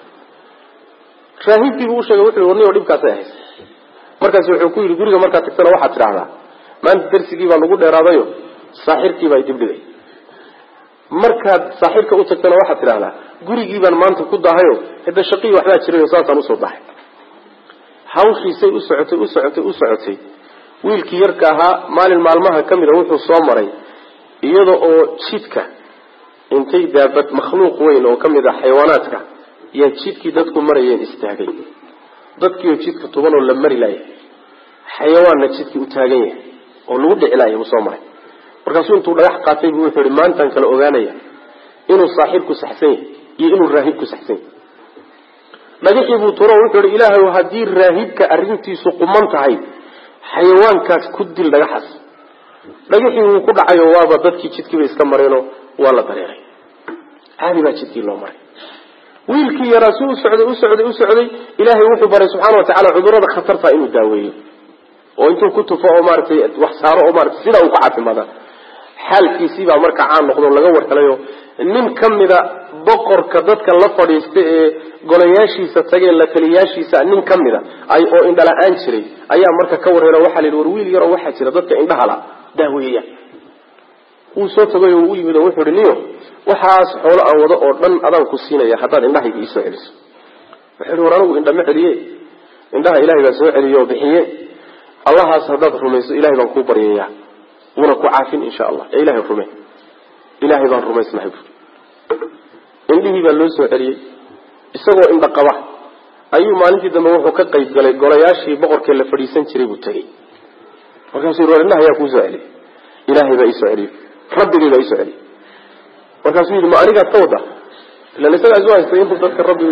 raahibkii buu u sheegay wuxuu warniyo dhibkaasay ahayd markaas wuxuu ku yidhi guriga markaad tagtana waxaad tidhaahdaa maanta darsigii baa lagu dheeraadayo saaxirkii baa dibdhigay markaad saaxirka u tagtana waxaad tidhaahdaa gurigii baan maanta ku dahayo hada shaqii waxbaa jirayo saasaan usoo dahay hawshiisay u socotay u socotay u socotay wiilkii yarka ahaa maalin maalmaha ka mida wuxuu soo maray iyada oo jidka intay daabad makhluuq weyn oo ka mid ah xayawaanaadka yaa jidkii dadku marayeen istaagay dadkiioo jidka tuban oo la mari laaya xayawaanna jidkii u taagan yahay oo lagu dhici laaya buu soo maray markaasuu intuu dhagax qaatay buu wuxuu yihi maantaan kala ogaanaya inuu saaxirku saxsan yahay iyo inuu raahibku saxsan yahay dhagaxii buu turo wuxuu yihi ilaahay haddii raahibka arrintiisu quman tahay xayawaankaas ku dil dhagaxaas dhagaxii uu ku dhacayo waaba dadkii jidkiiba iska mareeno waa la dareeray caadi baa jidkii loo maray wiilkii yaraa suu u socday u socday u socday ilaahay wuxuu baray subxaana watacaala cudurrada khatarta inuu daaweeyo oo intuu ku tufo oo maaragtay wax saaro oo maaragtay sidaa uu ku caafimaada xaalkiisii baa marka caan noqdo laga warhelayo nin ka mida boqorka dadka la fadhiista ee golayaashiisa tagay la taliyaashiisa nin ka mida ay oo indhala-aan jiray ayaa marka ka warhelo waxaa la yidhi war wiil yaroo waxaa jira dadka indhaha la daaweeya wuu soo tagay oo u yimid oo wuxuu ihi niyo waxaas xoolo aan wado oo dhan adaan ku siinaya haddaad indhahayga iisoo celiso wuxuu ihi war anigu indha ma celiye indhaha ilahay baa soo celiye oo bixiye allahaas haddaad rumayso ilahay baan kuu baryayaa wuuna ku caafin insha allah ee ilahay rume ilahay baan rumaysnahay buuri indhihii baa loo soo celiyey isagoo indha qaba ayuu maalintii dambe wuxuu ka qayb galay golayaashii boqorkee la fadhiisan jiray buu tegey markaasuu war indhaha ayaa kuu soo celiyey ilahay baa iisoo celiyey rabbigay baa iisoo celiyey markaasuu yidhi ma anigaad ka wada ilan isagaa isu haystay intuu dadka rabbi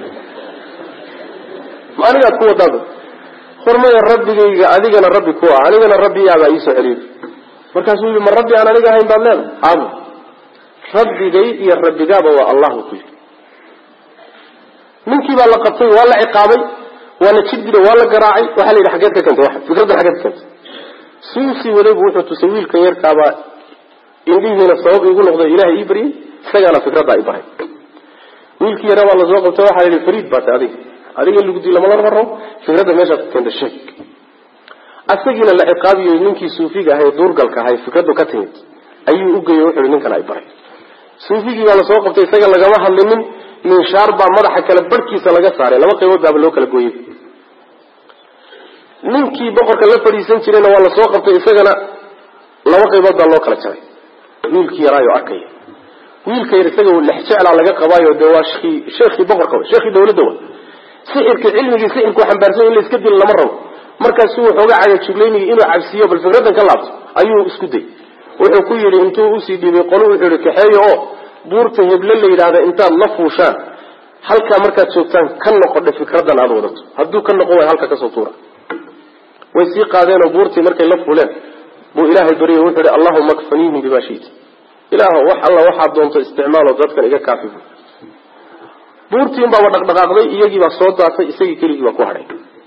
ma anigaad ku wadaada hormaya rabbigayga adigana rabbi ku ah anigana rabbiyaabaa iisoo celiyey markaasuu yidhi ma rabbi aan aniga ahayn baad leeda aabo rabbigay iyo rabbigaaba waa allahu ku yidhi ninkii baa la qabtay waa la ciqaabay waa la jiddiday waa la garaacay waxaa la yidhi xaggeed ka keentay wa fikraddan xaggeed ka keentay suusii waday buu wuxuu tusay wiilkan yarkaabaa indhihiina sabab igu noqday ilahay ii baryey isagaana fikraddaa i baray wiilkii yaraa baa lasoo qabtay waxaa la yidhi fariid baa tay adiga adiga in lagu dii lama la rabo fikradda meeshaad ka keenta sheeg asagiina la ciqaabiyo ninkii suufiga ahay duurgalka ahay fikraddu ka timid ayuu u geeyey wuxuu ihi ninkan ay baray suufigii baa lasoo qabtay isaga lagama hadlinin minshaar baa madaxa kale barhkiisa laga saaray laba qaybood baaba loo kala gooyey ninkii boqorka la fadhiisan jirayna waa lasoo qabtay isagana laba qaybood baa loo kala jaray wiilkii yaraayo arkaya wiilka yar isaga lex jeclaa laga qabaayo dee waa shii sheekhii boqorka wa sheekhii dawladda wa sixirka cilmigii sixirku xambaarsan in la iska dilo lama rabo markaasuu waxooga cagajuglaynayay inuu cabsiiyo bal fikraddan ka laabto ayuu isku day wuxuu ku yidhi intuu usii dhiibay qolu wuxuu yihi kaxeeyo oo buurta heble la yidhaahda intaad la fuushaan halkaa markaad joogtaan ka noqodha fikraddan aada wadato hadduu ka noqon waayo halka kasoo tuura way sii qaadeenoo buurtii markay la fuuleen buu ilaahay baryay wuxuu yihi allahuma kfaniihim bimaa shiita ilaaho wax alla waxaad doonto isticmaaloo dadkan iga kaafi buurtiin baaba dhaqdhaqaaqday iyagii baa soo daatay isagii keligii baa ku hadhay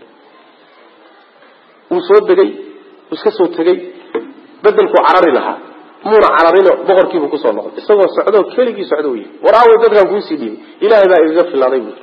wuu soo degay iska soo tegey bedelkuu carari lahaa muuna cararino boqorkiibuu kusoo noqday isagoo socdoo keligii socdo u yihi war aaway dadkan kuusii dhiibay ilaahay baa igaga filaaday buui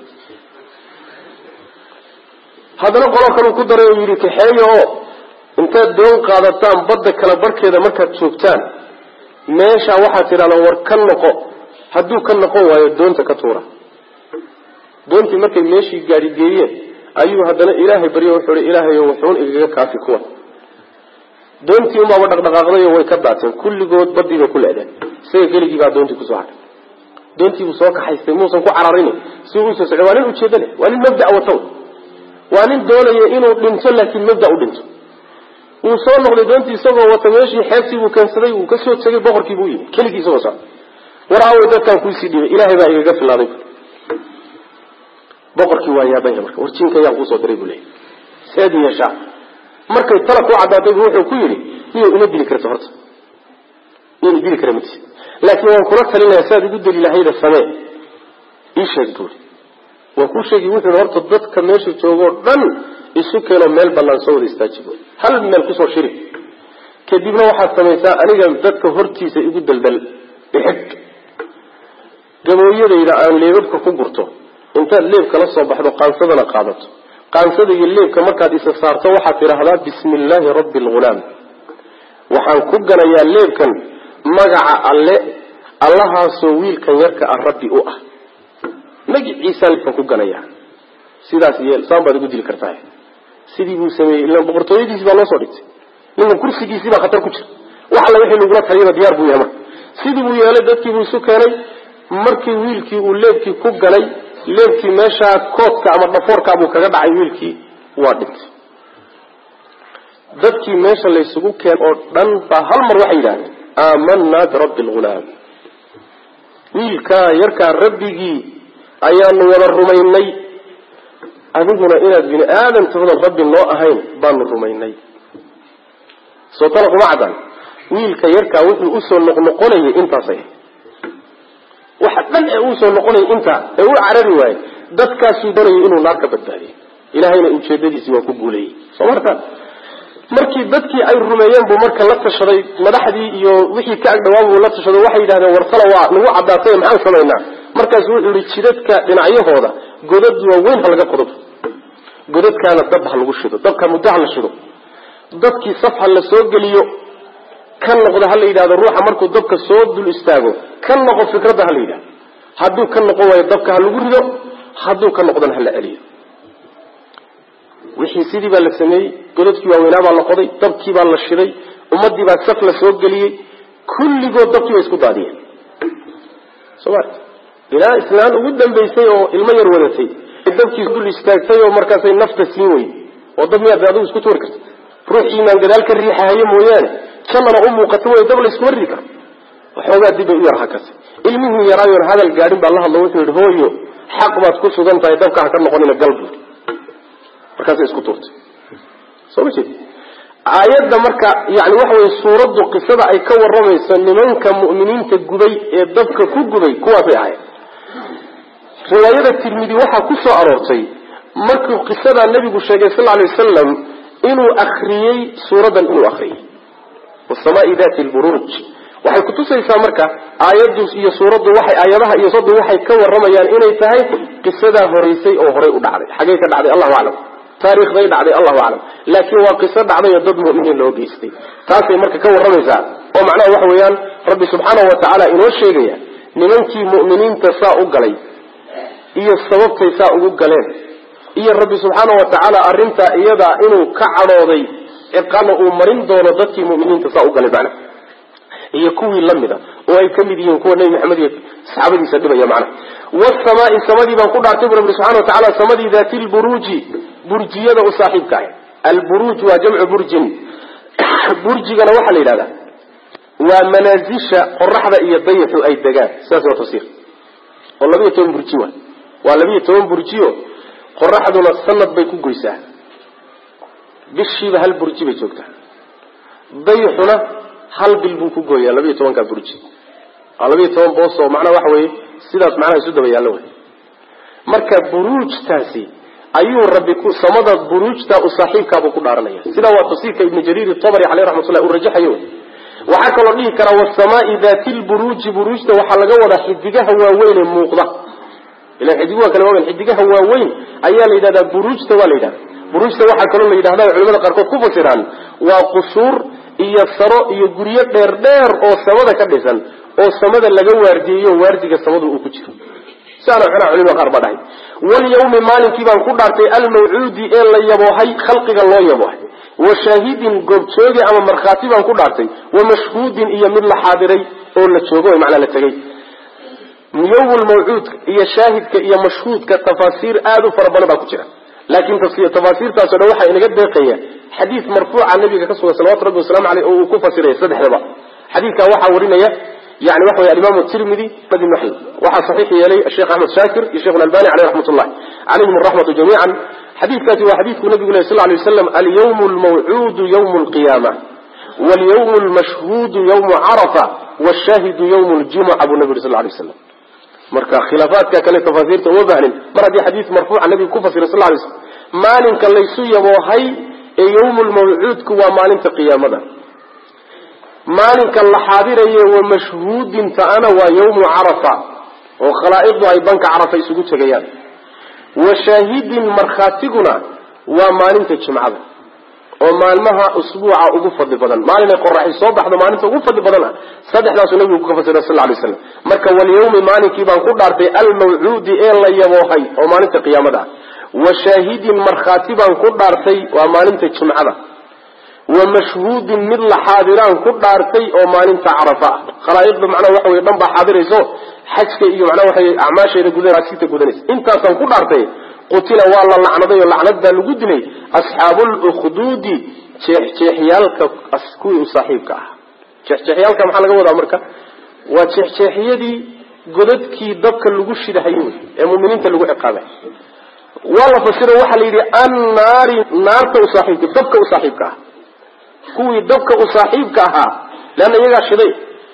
haddana qolo kaluu ku daray oo yidhi kaxeeyo oo intaad doon qaadataan badda kala barhkeeda markaad joogtaan meeshaa waxaad tidhahdaan war ka noqo hadduu ka noqon waayo doonta ka tuura doontii markay meeshii gaadhigeeyeen ayuu haddana ilaahay baryo wuxuu hi ilaahayo wuxuun igaga kaafi kuwa doontii unbaaba dhaqdhaqaaqday oo way ka daateen kulligood badii bay ku leedeen isaga keligii baa doontii kusoo hadhay doontii buu soo kaxaystay muusan ku cararin si uu usoo socday waa nin ujeeda leh waa nin mabda watow waa nin doonaya inuu dhinto laakiin mabda u dhinto wuu soo noqday doontii isagoo wata meeshii xeebtii buu keensaday wuu kasoo tegay boqorkii buu yimi keligii isagoo socda war aaway dadkaan kuusii dhiibay ilaahay baa igaga filaaday boqorkii waa yaabanya marka war jinka ayaan kuusoo diray buu leeyay seed yeeshaa markay tala ku caddaatay buu wuxuu ku yidhi miyay uma dili karto horta miyayna dili kara mati laakiin waan kula talinayaa siaad igu deli lahayda samee ii sheeg buuri waan kuu sheegi wuxuu yidhi horta dadka meesha joogoo dhan isu keenoo meel bannaan soo wada istaaji buuri hal meel kusoo shiri kadibna waxaad samaysaa aniga dadka hortiisa igu daldal ixig gabooyadayda aan leebabka ku gurto intaad leebka la soo baxdo qaansadana qaadato qaansada iyo leebka markaad isa saarto waxaad tidhaahdaa bismi illaahi rabbi alghulaam waxaan ku ganayaa leebkan magaca alle allahaasoo wiilkan yarka ah rabbi u ah magiciisa leebkan ku ganayaa sidaas yeel saan baad igu dili kartaa sidii buu sameeyey ilaan boqortooyadiisii baa loo soo dhigtay ninkan kursigiisii baa khatar ku jira wax alla wixii lagula taliyaba diyaar buu yahay marka sidii buu yeelay dadkii buu isu keenay markii wiilkii uu leebkii ku galay leebkii meeshaa koodka ama dhafoorkaa buu kaga dhacay wiilkii waa dhintay dadkii meesha laysugu keen oo dhan baa hal mar waxay yidhahdeen aamanaa birabbi alghulaam wiilkaa yarkaa rabbigii ayaanu wada rumaynay adiguna inaad bini aadamtoodan rabbi noo ahayn baanu rumaynay صوتنا قمعدا ويل كيركا وحي أسو نقنقوني انت صحيح واحد من أسو نقنقوني انت هو عربي واي دادكا سوداني إنو نارك بالتالي إلهينا إنشاددي سوا كبولي صورتا markii dadkii ay rumeeyeen buu marka la tashaday madaxdii iyo wixii ka agdhawaab uu la tashaday waxay yiraahdeen warsala waa nagu cadaatay maxaan sameeynaa markaas uu yiri jidadka dhinacyahooda godad waaweyn halaga qodo godadkaana dab ha lagu shido dabka muddo la shido dadkii safha la soo geliyo kan noqdo hal yiraahdo ruuxa markuu dabka soo dul istaago kan noqo fikradda hal yiraahdo hadduu kan noqo way dabka ha lagu rido hadduu kan noqdana hal celiyo wixii sidii baa la sameeyay godadkii waaweynaa baa la qoday dabkii baa la shiday ummadii baa saf la soo geliyay kulligood dabkii way isku daadiyeen soomar ilaa islaan ugu dambeysay oo ilmo yar wadatay dabkii dul istaagtay oo markaasay nafta siin way oo dab miyaad adigu isku tuur kartay ruuxii iimaan gadaal ka riixahayo mooyaane jannana u muuqato way dab la isku wari karo waxoogaa dib ay u yar hakasay ilmihii yaraayoon hadal gaadhin baa la hadlo wuxuu yidhi hooyo xaq baad ku sugan tahay dabka ha ka noqonina galbu markaasay isku tuurtay soo ma jeed aayadda marka yani waxa weeye suuraddu qisada ay ka warramayso nimanka mu'miniinta gubay ee dabka ku gubay kuwaasay ahayd riwaayada tirmidi waxaa ku soo aroortay markuu qisada nabigu sheegay sal alay wasalam inuu akhriyey suuradan inuu akhriyey wasamaa'i daati alburuuj waxay kutusaysaa marka aayaddu iyo suuraddu waxay aayadaha iyo suuraddu waxay ka warramayaan inay tahay qisadaa horeysay oo horey u dhacday xagee ka dhacday allahu aclam taariikhday dhacday allahu aclam laakiin waa qiso dhacday oo dad mu'miniin loo geystay taasay marka ka warramaysaa oo macnaha waxa weeyaan rabbi subxaanahu watacaala inoo sheegaya nimankii mu'miniinta saa u galay iyo sababtay saa ugu galeen iyo rabbi subxaanahu watacaala arrintaa iyadaa inuu ka cadhooday ciqaana uu marin doono dadkii mu'miniinta saa u galay macnaha iyo kuwii lamida oo ay kamid yihiin kuwa nabi maxamed iyo saxaabadiisa dhibaya macnaha wasamaa'i samadii baan ku dhaartay bu rabbi subxaanahu watacaala samadii daati lburuuji burjiyada u saaxiibka ah alburuuj waa jamcu burjin burjigana waxaa la yidhahdaa waa manaasisha qoraxda iyo dayaxu ay degaan sidaas waa tafsiir oo labiyo toban burji wa waa labiyo toban burjiyo qoraxduna sanad bay ku goysaa bishiiba hal burji bay joogtaa dayaxuna hal bil buu ku gooyaa labiyo tobankaa burji waa labiyo toban boos oo macnaha waxa weeye sidaas macnaha isu daba yaallo wey marka buruujtaasi ayuu rabbi ku samada buruujta u saaxiibkaabuu ku dhaaranaya sidaa waa tafsiirka ibnu jariir itabari caleyh raxmatullah uu rajaxayo waxaa kaloo dhihi karaa wasamaa'i daati lburuuji buruujta waxaa laga wadaa xidigaha waaweyn ee muuqda ilan xidiguha kale waaweyn xidigaha waaweyn ayaa la yidhahdaa buruujta waa la yidhahda buruujta waxaa kaloo la yidhahda culimada qaarkood ku fasiraan waa qusuur iyo saro iyo guryo dheer dheer oo samada ka dhisan oo samada laga waardiyeyo waardiga samadu uu ku jiro saana xana culimada qaar baa dhahay walyawmi maalinkii baan ku dhaartay almawcuudi ee la yaboohay khalqiga loo yaboohay wa shaahidin goobjooge ama markhaati baan ku dhaartay wa mashhuudin iyo mid la xaadiray oo la joogo o macnaa la tegay yawmulmawcuudka iyo shaahidka iyo mashhuudka tafaasiir aada u fara badan baa ku jira laakiin tafaasiirtaasoo dhan waxaa inaga deeqaya xadiis marfuuca nabiga ka sugan salawatu rabbi wasalamu aleyh oo uu ku fasiraya saddexdaba xadiidkaa waxaa warinaya yani waxa wey alimaam tirmidi ibn axmed waxaa saxiix yeelay sheekh axmed shaakir iyo sheekh albani aleyh raxmat ullah calayhim araxmatu jamiican xadiidkaasi waa xadiidkuu nabigu leh sal lay waslam alyawm lmawcuudu ywm lqiyaama walyawm lmashhuudu ywmu carafa washaahidu ywm ljumuca buu nabi yuri sal lay waslam marka khilaafaadka kale tafaasiirta uma baahnin mar haddii xadiis marfuuca nabigu ku fasiray sal lay slam maalinka laysu yaboohay ee ywm lmawcuudku waa maalinta qiyaamada maalinka la xaadirayo wa mashhuudin ta'ana waa yawmu carafa oo khalaa'iqdu ay banka carafa isugu tegayaan wa shaahidin markhaatiguna waa maalinta jimcada oo maalmaha usbuuca ugu fadli badan maalinay qoraxi soo baxdo maalinta ugu fadli badan ah saddexdaasuu nabigu ku fasiray sal alay wasalam marka walyawmi maalinkii baan ku dhaartay almawcuudi ee la yaboohay oo maalinta qiyaamada ah wa shaahidin markhaati baan ku dhaartay waa maalinta jimcada wa mashhuudin mid la xaadiraan ku dhaartay oo maalinta carafa ah khalaa'iqda macnaha waxa weye dhan baa xaadirayso xajka iyo macnaha waxa weye acmaasheeda gudanasita gudanaysa intaasaan ku dhaartay qutila waa la lacnaday oo lacnad baa lagu dilay asxaabuulukhduudi jeexjeexyaalka kuwii u saaxiibka ah jeexjeexyaalka maxaa laga wadaa marka waa jeexjeexyadii godadkii dabka lagu shidahayo ee mu'miniinta lagu ciqaabay waa la fasiro waxaa la yidhi annaari naarta u saaxiibka dabka u saaxiibka ah كوي دبك أصاحبك أها لأن يجا شدي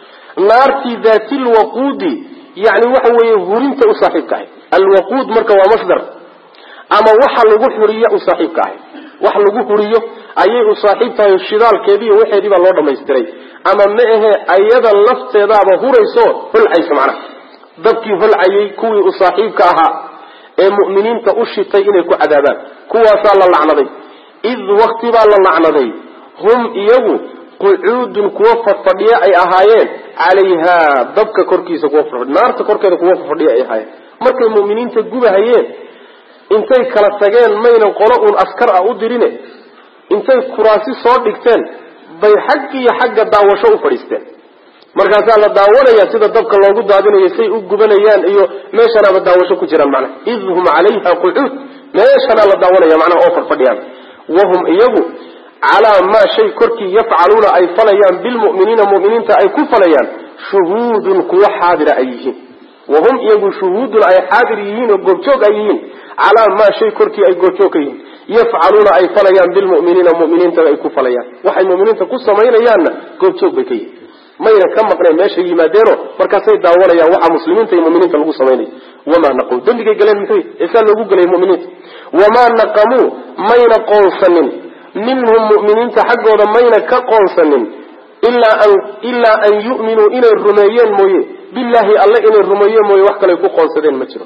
نارتي ذات الوقود يعني وحوي هورنت أصاحبك الوقود مركب ومصدر أما وحل وحرية أصاحبك وحل وحرية أيه أصاحبك الشدال كبير وحدي بالله ما يستري أما معه أيضا اللفظ ذا بهوريسو هل عيس معنا ضبكي هل عيي كوي أصاحبك أها المؤمنين تأشتي إنك عذابان كوا صلى الله عليه إذ وقت بالله عليه هم إيجو قعود كوفر فضياء أهايين عليها ضبك كركيس كوفر نار تكركيس كوفر فضياء أهايين مركب المؤمنين تجوبها هيين intay kala tageen mayna qolo uun askar ah u dirine intay kuraasi soo dhigteen bay xaq iyo xagga daawasho u fadhiisteen markaas la daawanaya sida dabka loogu daadinayo say u gubanayaan iyo meeshana ba daawasho ku jiraan macna idhum alayha qu'ud meeshana la daawanaya macna oo farfadhiyaan wahum iyagu ala ma shay korki yafcaluna ay falayaan bil mu'minina mu'mininta ay ku falayaan shuhudun kuwa xaadira ayhiin wahum iyagu shuhudun ay xaadiriyiin oo goobjoog ayhiin على ما شيء كركي أي جوتوكين يفعلون أي فليان بالمؤمنين المؤمنين تبع يكون فليان وحي المؤمنين تقص ما ينيانا جوتوك بكي ما ينكم مقنع ماشي يمادينه مركزي داولا يا وحى مسلمين تي المؤمنين تلقص ما يني وما نقول دم بيجي جلين مثلي إنسان لو جل المؤمنين وما نقموا ما ينقون سنين منهم مؤمنين تحقوا ما ينكقون سنين إلا أن إلا أن يؤمنوا إلى الرميين موي بالله الله إلى الرميين موي وحكى لا يكون سنين مجرى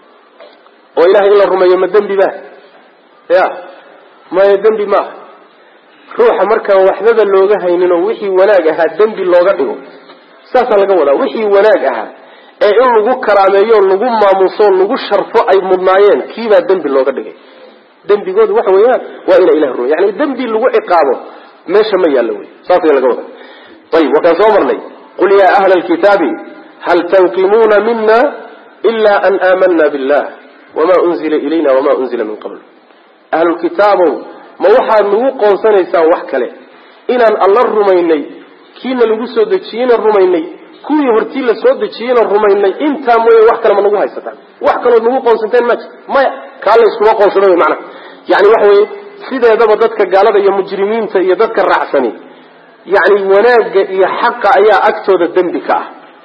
وإله إلا الرمي ما الدم بما يا ما الدم بما روح مركا وحدة اللوجها إنه وحي وناجها الدم باللوجه ساس الجودة وحي وناجها أي إنه جو كراميون لجو ماموسون لجو شرفاء أي مضنايين كيف الدم باللوجه دم بجود وحويان وإلى إله الروح يعني الدم باللوجه إقامة ما شمي اللوي ساس الجودة طيب وكان صامرني قل يا أهل الكتاب هل تنقمون منا إلا أن آمنا بالله وما أنزل إلينا وما أنزل من قبل أهل الكتاب ما وحى نوقع سنة وحكله إن الله الرميني كين لجسوا دشين الرميني كل هرتيل سود دشين الرميني إنت موي وحكله من نوقع ستان وحكله نوقع سنتين مات ما قال يسوقع سنة معنا يعني وحوي سيدا يدا بدتك قالوا يا مجرمين يدتك الرعسني يعني وناج يا حق يا أكثر الدم بكاه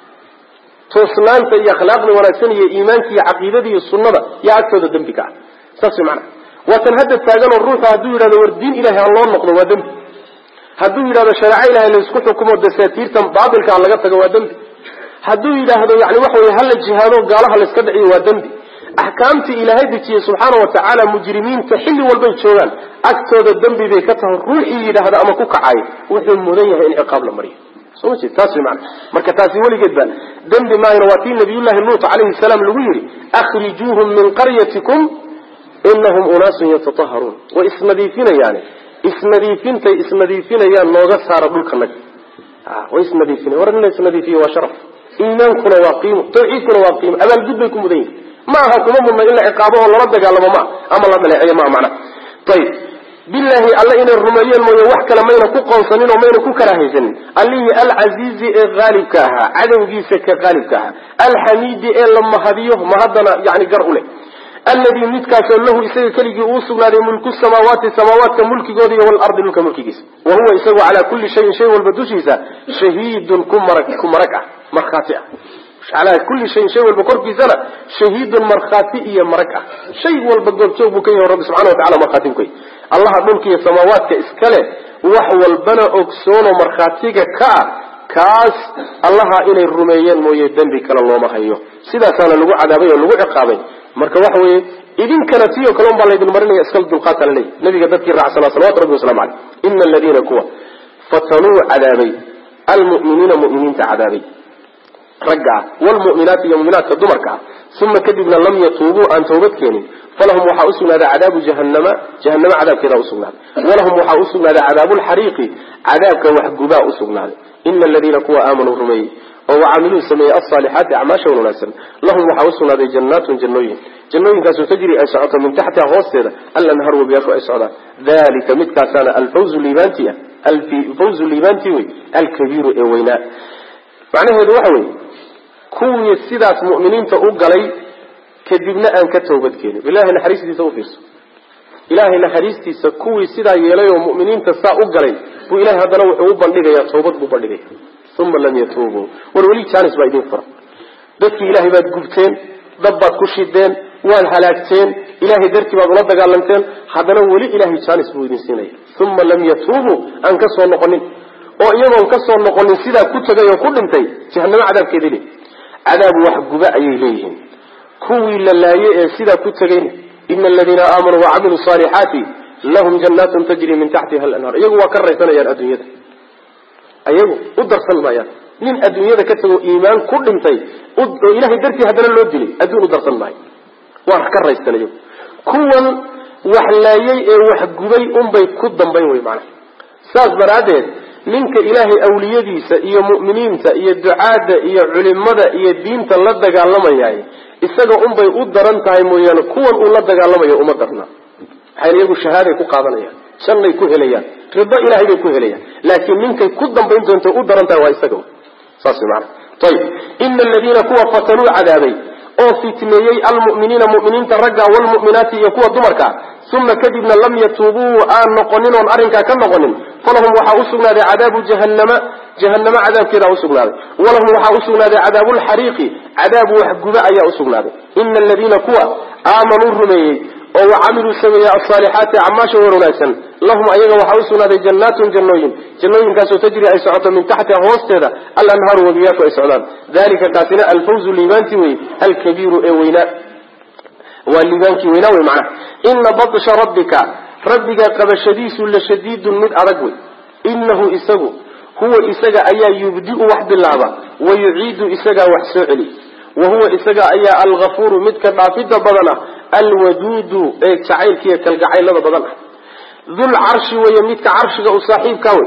توصلانت يا أخلاقنا ورسني يا إيمانك يا عقيدتي يا السنة يا أكثر الدم بك ساسي معنا وتنهد التاجر الروح هدو إلى الوردين إلى الله النقل ودم هدو إلى شرعي إلى الاسكتكم والدساتير تم بابلك على جبتك ودم هدو إلى هذا يعني وحوي هل الجهاد قالها الاستدعي ودم أحكامتي إلى هذه سبحانه وتعالى مجرمين تحل والبيت شوال أكثر الدم بكته الروحي إلى هذا أمكوك عاي وحي المذيه إن عقاب المريض سوتي تاسي معنا مركا تاسي ولي جدا ذنب ما يرواتين نبي الله لوط عليه السلام لويري أخرجوهم من قريتكم إنهم أناس يتطهرون واسم ديفين يعني اسم ديفين تي اسم ديفين يعني نوغا سارة بالكنك آه واسم ديفين ورنا اسم ديفين وشرف إيمان كنا واقيم توحيد كنا واقيم أما الجد يكون مدين ما هكذا مما إلا عقابه ولا ردك على ما أما الله بلا أي ما معنا طيب بالله الله إن الرمية المية وحكى لما ينكو قنصنين وما ينكو كراهيزن اللي العزيز غالب كاها عدو جيسك غالب كاها الحميد لما هديه ما هدنا يعني قرأوا له الذي نتكاسر له يسوي كلي أوصل على ملك السماوات السماوات كملك جودي والأرض ملك ملك جيس وهو يسوي على كل شيء شيء والبدوش يسا شهيد كمرك كمركع مرخاتئة على كل شيء شيء والبكر في سنة شهيد مرخاتئ مركع شيء والبدور شوفوا كي رب سبحانه وتعالى مرخاتين كي الله ملك السماوات كإسكاله وحو البنا أكسون ومرخاتيك كا كاس الله إلى الرميين مويدن بك الله ما هيو سيدا سانا لغو عذابي ولغو عقابي مركا وحوي إذن كانت فيه كلام بالله إذن مرني أسكال دلقات لي نبي قدتك الرعسنا صلوات ربي وسلام عليه إن الذين كوا فتنوا عذابي المؤمنين مؤمنين تعذابي رجع والمؤمنات يؤمنات كدمركا ثم كذبنا لم يتوبوا عن توبتكين فلهم وحاوسنا هذا عذاب جهنم جهنم عذاب كذا أسقنا ولهم وحاوسنا هذا عذاب الحريق عذاب كوحجباء أسقنا إن الذين كوا آمنوا رمي وعملوا سمي الصالحات أعماشا وناسا لهم وحاوسنا هذا جنات جنوين جنوين كاسو تجري أسعة من تحتها غوصة ألا نهر وبياكو أسعة ذلك متكاسان الفوز الليبانتي الفوز الليبانتي الكبير إويناء معنى هذا وحوي كون السيدات مؤمنين تقول كدبنا أن كتوبت كيني بالله نحريستي توفيس إلهي نحريستي سكوي سيدا يلي ومؤمنين تساء أقلي وإلهي هذا نوع وبندق يا توبة بندق ثم لم يتوبوا والولي كانت بايدين فرق ذاتك إلهي بعد قبتين ضبط كشيدين والهلاكتين إلهي درتي بعد الله قالنتين هذا نوع ولي إلهي كانت بايدين سنين ثم لم يتوبوا أنكسوا النقلين وإيما أنكسوا النقلين سيدا كتغي وكل انتي جهنم عذاب كذلك عذاب وحق بأي إليهم كوي لله سيدا كتغين إن الذين آمنوا وعملوا الصالحات لهم جنات تجري من تحتها الأنهار يقوى كريتنا يا الأدوية أيوه أدر سلمايا من أدوية كتبوا إيمان كل انتي إلهي درتي هذا اللي لي أدوه أدر سلمايا وارح كريتنا يوم كون وحلايي وحقبي أمبي كدن بيوي معنا ساس برادين منك إلهي أوليديسا إيا مؤمنينتا إيا الدعاة إيا علماء إيا الدين تلدق علما ياي إساقا أمبي أدرانتاي مويانا كون أولدق علما يا أمدرنا حين يقول شهادة يكون قادنيا شن يكون هليا رضا إلهي يكون هليا لكن منك كدن بينتو أنت أدرانتاي وإساقا صاصي معنا طيب إن الذين كوا قتلوا عذابي أو فتنيي المؤمنين مؤمنين ترقى والمؤمنات يكوا دمركا ثم كذبنا لم يتوبوا آن نقنين وأرنكا كم نقنين فلهم وحا أسقنا ذي عذاب جهنم جهنم عذاب كذا أسقنا ذي ولهم وحا أسقنا ذي عذاب الحريق عذاب وحقباء يا أسقنا ذي إن الذين كوا آمنوا الرمي وعملوا سمياء الصالحات عما شوروا ناسا لهم أيضا وحا أسقنا ذي جنات جنوين جنوين كاسو تجري أي سعودة من تحت هوستيدا الأنهار وبيات وإسعودان ذلك كاسنا الفوز الليبانتي الكبير إويناء والليبانتي ويناوي معه إن بطش ربك ربك قبشديس لشديد من أرقوي إنه إساقه هو إساق أيا يبدئ وحد اللعبة ويعيد إساق وحسعلي وهو إساق أيا الغفور مدك رافد بدنا الودود إيه تعيل كي كالقعيل لذا بدنا ذو العرش ويمدك عرشك أصاحب كوي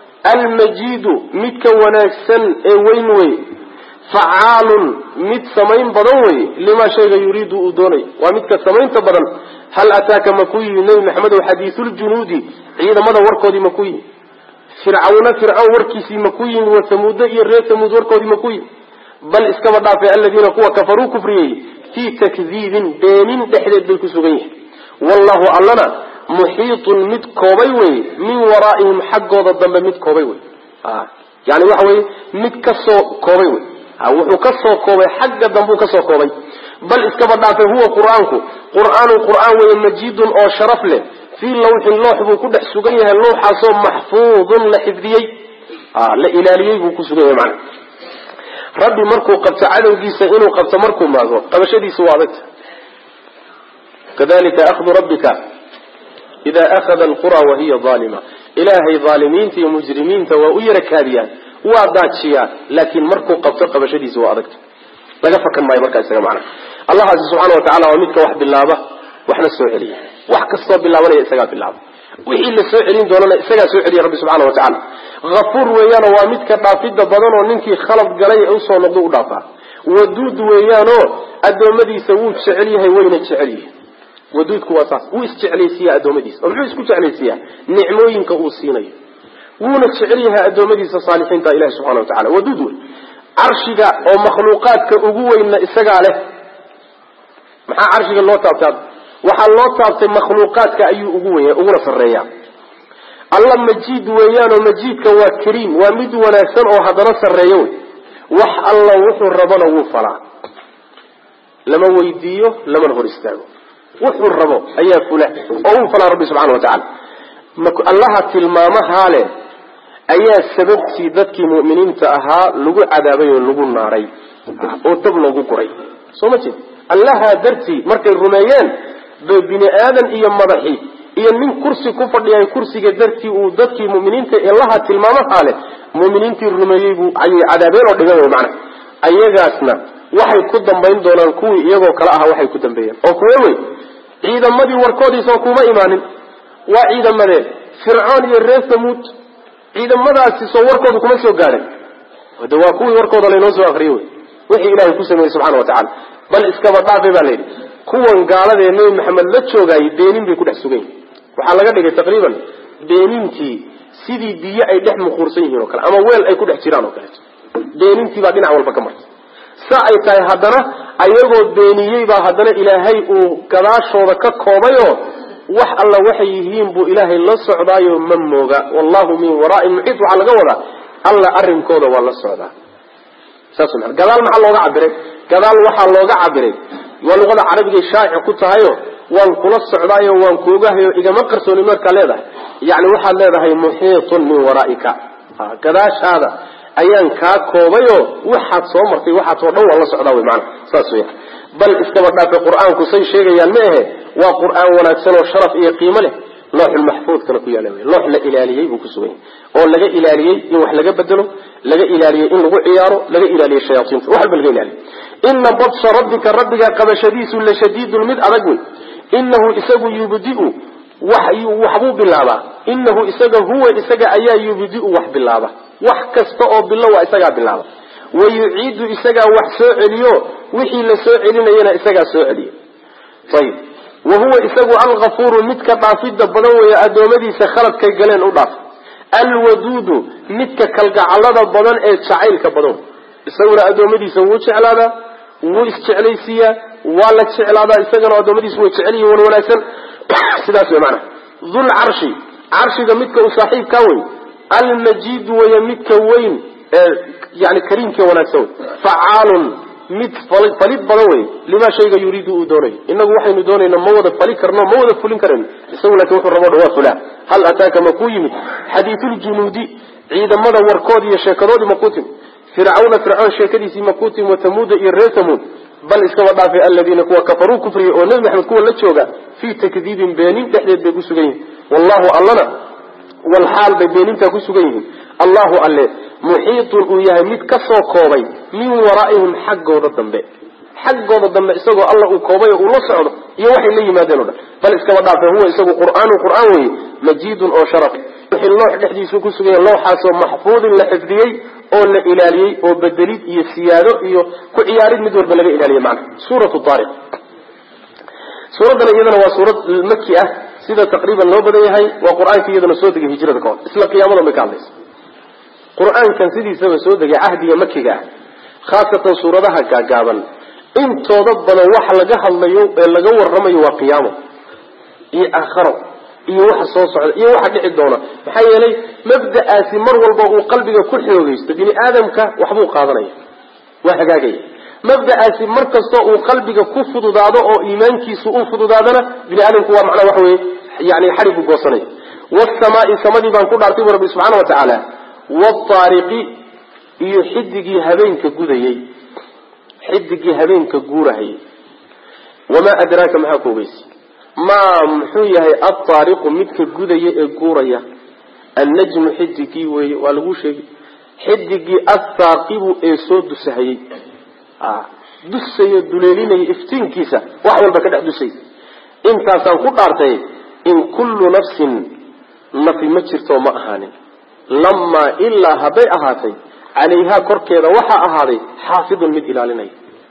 المجيد مدك وناكسن إيه وينوي فعال مد سمين بدوي لما شيء يريد أدوني ومدك سمين تبدن هل أتاك مكوي نبي محمد وحديث الجنود عيد ماذا وركودي مكوي فرعون فرعون وركيسي مكوي وثمود يرى ثمود وركودي مكوي بل اسكما ضعف الذين قوة كفروا كفريه في تكذيب بين تحديد بالكسوغيه والله ألنا محيط مد كوبيوي من ورائهم حق وضد مد كوبيوي آه. يعني وحوي مد كسو كوبيوي أو كسو كوبي حق دنبو كسو كوبي بل اسكبر دافع هو قرآنك قرآن القرآن ومجيد أو شرف له في لوح اللوح بكل سجيه اللوح صوم محفوظ لحفظيه آه لا إلهيه بكل سجيه معنا ربي مركو قد تعالوا جيسا إنه قد تمركوا معه قبش دي سوابت كذلك أخذ ربك إذا أخذ القرى وهي ظالمة إلهي ظالمين في مجرمين وأيرك هذه وأداتشيا لكن مركو قد قبش دي سوابت laga fakan maayo marka isaga macna Allah subhanahu wa ta'ala waa midka wax bilaaba waxna soo celiya wax kasto bilaabanaya isaga bilaaba wixii la soo celin doonana isaga soo celiya rabbi subhanahu wa ta'ala ghafuur weeyana waa midka dhaafida badan oo ninkii khalad galay uu soo noqdo u dhaafa waduud weeyano adoomadiisa wuu jecel yahay wayna jecel yahay waduudku waa taas wuu isjeclaysiya adoomadiisa oo muxuu isku jeclaysiya nicmooyinka uu siinayo wuuna jecel yahay adoomadiisa saalixiinta ilaahay subhanahu wa ta'ala waduud عرشك أو مخلوقاتك أقوين إسقى له محا عرشك الله تعطب وحا الله تعطب مخلوقاتك أي أقوين أقوين في الرياء الله مجيد ويان ومجيدك وكريم ومد ونكسن وحضرس الرياء وح الله وحو الربنا وفلا لما ويديه لما نهر استاغو وحو الربنا أي فلا وفلا ربي سبحانه وتعالى الله تلمامه هاله ayaa sababtii dadkii muuminiinta ahaa lagu cadaabay oo lagu naaray oo dab lagu guray soo ma jeed allaha darti markay rumeeyeen bini aadan iyo madaxi iyo nin kursi ku fadhiyay kursiga darti uu dadkii muuminiinta allaha tilmaamaha leh muuminiintii rumeeyay buu ay cadaabeen oo dhigay macna ayagaasna waxay ku dambayn doonaan kuwii iyagoo kala ah waxay ku dambeeyeen oo kuwa way ciidamadii warkoodii soo kuma imaanin waa ciidamadee fircoon iyo reer Thamud ciidamadaasi soo warkoodu kuma soo gaaray wada waa kuwii warkooda la inoo soo akhriyay wixii ilaahay ku sameeyay subhanahu wa ta'ala bal iskaba dhaafay baa leeyahay kuwan gaalada ee Nabi Maxamed la joogay beenin bay ku dhex sugan waxa laga dhigay taqriiban beenintii sidii biyo ay dhex muqursan yihiin oo kale ama weel ay ku dhex jiraan oo kale beenintii baa dhinac walba ka martay saa ay tahay haddana ayagoo beeniyay baa haddana ilaahay uu gadaashooda ka koobayo wax alla waxay yihiin buu ilaahay la socdaayo ma mooga wallahu min waraa'i muhit waxa laga wada alla arrinkooda waa la socdaa saas ma gadaal maxaa looga cabiray gadaal waxa looga cabiray waa luqada carabiga shaaci ku tahayo waan kula socdaayo waan koogahayo igama qarsooni marka leedahay yaani waxa leedahay muhitun min waraa'ika gadaashaada ayaan ka koobayo waxaad soo martay waxaad oo dhan wala socdaa way macna saas weey bal iskaba dhaafay quraanku say sheegayaan ma aha waa quraan wanaagsan oo sharaf iyo qiimo leh looxul mahfuud kana ku yaalay loox la ilaaliyay buu ku sugan oo laga ilaaliyay in wax laga bedelo laga ilaaliyay in lagu ciyaaro laga ilaaliyay shayaatiinta wax bal laga ilaaliyay inna batsha rabbika rabbiga qabashadiisu la shadiidul mid adag innahu isagu yubdi'u wahyu wahbu bilaba innahu isaga huwa isaga ayaa yubdi'u wax bilaba wax kasta oo bilow isaga bilaba wayuciidu isaga wax soo celiyo wixii la soo celinayna isaga soo celiyo tayib وهو isagu al-ghafur midka dhaafida badan way adoomadiisa khaladka galeen u dhaaf al-wadud midka kalgacalada badan ee jacaylka badan isaguna adoomadiisa wuu jeclaada wuu isjeclaysiya waa la jeclaada isagana adoomadiisa way jeceliyo wan wanaagsan sidaas way macna dhul arshi arshiga midka u saaxiibka way al-majid way midka weyn يعني كريم كي وناسو فعال مد فليد بلوي لما شيء يريد دوني إنه وحي ندوني إنه موضة فليد كرنا موضة فلين كرنا يسوي لك وحي الرمض وافلا هل أتاك مكويم حديث الجنودي عيدا مدى وركودي يشاكرودي مكوتم فرعون فرعون شاكري سي مكوتم وتمود إريتمون بل اسكوا ضعف الذين كوا كفروا كفري ونزم احمد كوا لتشوغا في تكذيب بينين تحديد بيقوسوا جايين والله ألنا والحال بينين تقوسوا جايين الله أله محيط وياه مد كسو كوبي من ورائهم حقه الدنبه حقه الدنبه اسقوا الله كوبي ولا سعود iyo wax la yimaadeen bal iska wadaafay huwa isagu quraan quraan way majid oo sharaf wixii loo dhexdiisu ku sugay looxaas oo mahfuud la xifdiyay oo la ilaaliyay oo bedelid iyo siyaado iyo ku ciyaarid mid walba laga ilaaliyay macna suuratu tariq suuradan iyadana waa suurad makki ah sida taqriiban loo badan yahay waa quraanka iyadana soo degay hijrada ka hor isla qiyaamada ma kaalmayso quraan kan sidiisaba soo degay ahdiga makkiga khaasatan suuradaha gaagaaban intooda badan waxa laga hadlayo ee laga warramayo waa qiyaamo iyo aakhiro iyo waxa soo socda iyo waxa dhici doona maxay yeelay mabda'aasi mar walba uu qalbiga ku xoogaysto bini aadamka waxbuu qaadanaya waa hagaagay mabda'aasi markasto uu qalbiga ku fududaado oo iimaankiisu uu fududaadana bini aadamku waa macna wax weey yaani xarigu goosanay was-samaa'i samadi baan ku dhaartay rabbi subhanahu wa ta'ala والطارق يحدقي هبينك قديي حدقي هبينك قورهي وما أدراك ما كوبيس ما محويه الطارق متك قديي قوريا النجم حدقي والغوشي حدقي الثاقب إيسود دسهي آه دسي الدليلين افتين كيسا وحوال بكدع دسي انت سنقود عرتي إن كل نفس نفي مجرته مأهاني لما إلا هبي أهاتي عليها كركيدا وحا أهاتي حافظ من إلاليني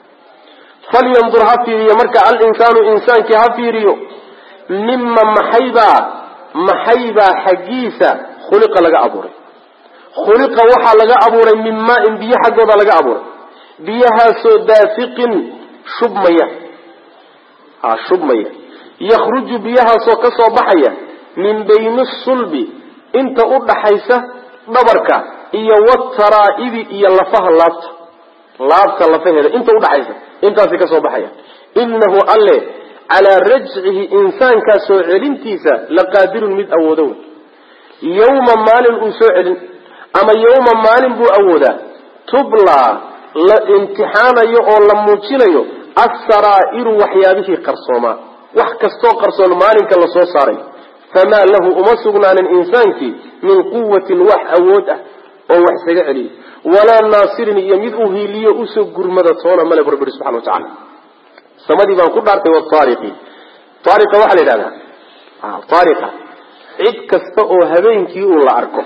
فلينظر هفيري مركع الإنسان إنسان كهفيريو مما محيبا محيبا حقيسا خلق لغا أبوري خلق وحا لغا أبوري مما إن بيه حقودا لغا أبوري بيها سودافق شبمية ها شبمية يخرج بيها سوكسو بحية من بين الصلب انت udhaxaysa dhabarka iyo wataraa'ibi iyo lafaha laabta laabta lafaheeda inta udhaxaysa intaas ka soo baxaya innahu alle ala raj'ihi insaanka soo celintiisa la qaadirun mid awoodo yawma maalin uu soo celin ama yawma maalin buu awooda tubla la imtixaanayo oo la muujinayo as-saraa'iru waxyaabihi qarsooma wax kasto qarsoon maalinka la soo saaray فما له أمسقنا عن الإنسان من قوة وح أوده أو وح سجعلي ولا ناصر يمده لي أسق جرمدة صونا ملك رب سبحانه وتعالى سمدي بان كل عرض والطارقي طارقة وحلي لنا آه طارقة عد كستو هبين كي ولا عركه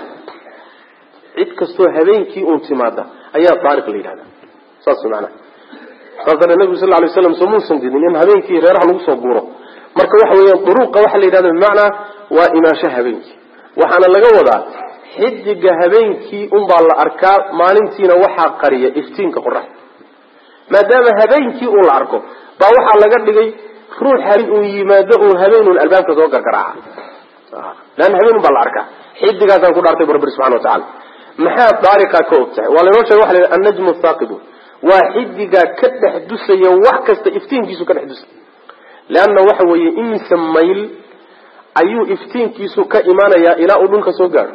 عد كستو هبين كي أنتماده أيها طارق لي لنا صار سمعنا قال النبي صلى الله عليه وسلم سمون صندين إن هبين كي غير حلو صبوره marka waxa weeyaan duruuqa waxa la yiraahdo macna waa imaasha habeenki waxana laga wadaa xidiga habeenki un baa la arkaa maalintiina waxa qariya iftiinka qorrax maadaama habeenki uu la arko baa waxa laga dhigay روح هرين ويماده وهبين الألباب كذوق القراءة لأن هبين بالعركة حد قاسم كل أرتب رب سبحانه وتعالى محا طارقة كوبته ولا يوجد واحد النجم الثاقب واحد قا كده حدث يوحكس إفتين كيسو كده حدث لأنه وحوي إن سميل أيو إفتين كيسو كإيمانا يا إله أولونك سوغار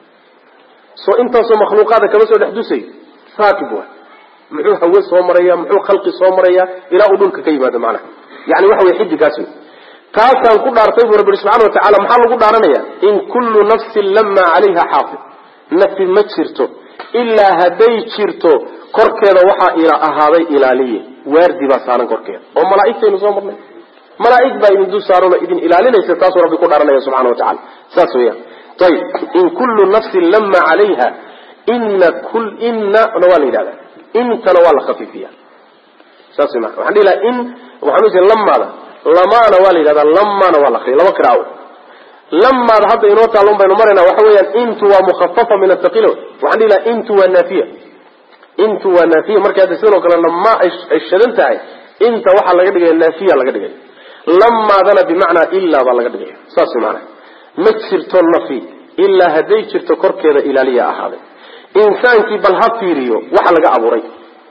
سو انت سو مخلوقات كما سو حدثي ثاقب محو هوس ومريا محو خلق ومريا إله أولونك كيما معنا يعني وحوي حد قاسم كاسا كل أرتب رب سبحانه وتعالى محل كل أرنيا إن كل نفس لما عليها حافظ نفي ما تشرته إلا هدي تشرته كركيدا وحا إلى أهابي إلالية واردي باسانا كركيدا وملائكة نصامرنا ملائكة باين دو سارون إذن إلالية ليس تاسو ربي كل أرنيا سبحانه وتعالى ساسويا طيب إن كل نفس لما عليها إن كل إن نوالي هذا إن تنوال خفيفية ساسويا وحندي لا إن وحنوز لما هذا لما نوالي هذا لما نوال خير لما كراو لما هذا ينوتا لهم بين مرنا وحويا انت ومخففة من الثقيل وعندي لا انت والنافية انت والنافية مركز هذا سنو كلا لما الشدن تاعي انت وحا لقد جاي النافية لقد جاي لما ذنا بمعنى إلا لقد جاي صاصي معنا مكسر تنفي إلا هدي شرت كرك هذا إلى لي أحد إنسان كي بالهفيريو وحا لقى أبوري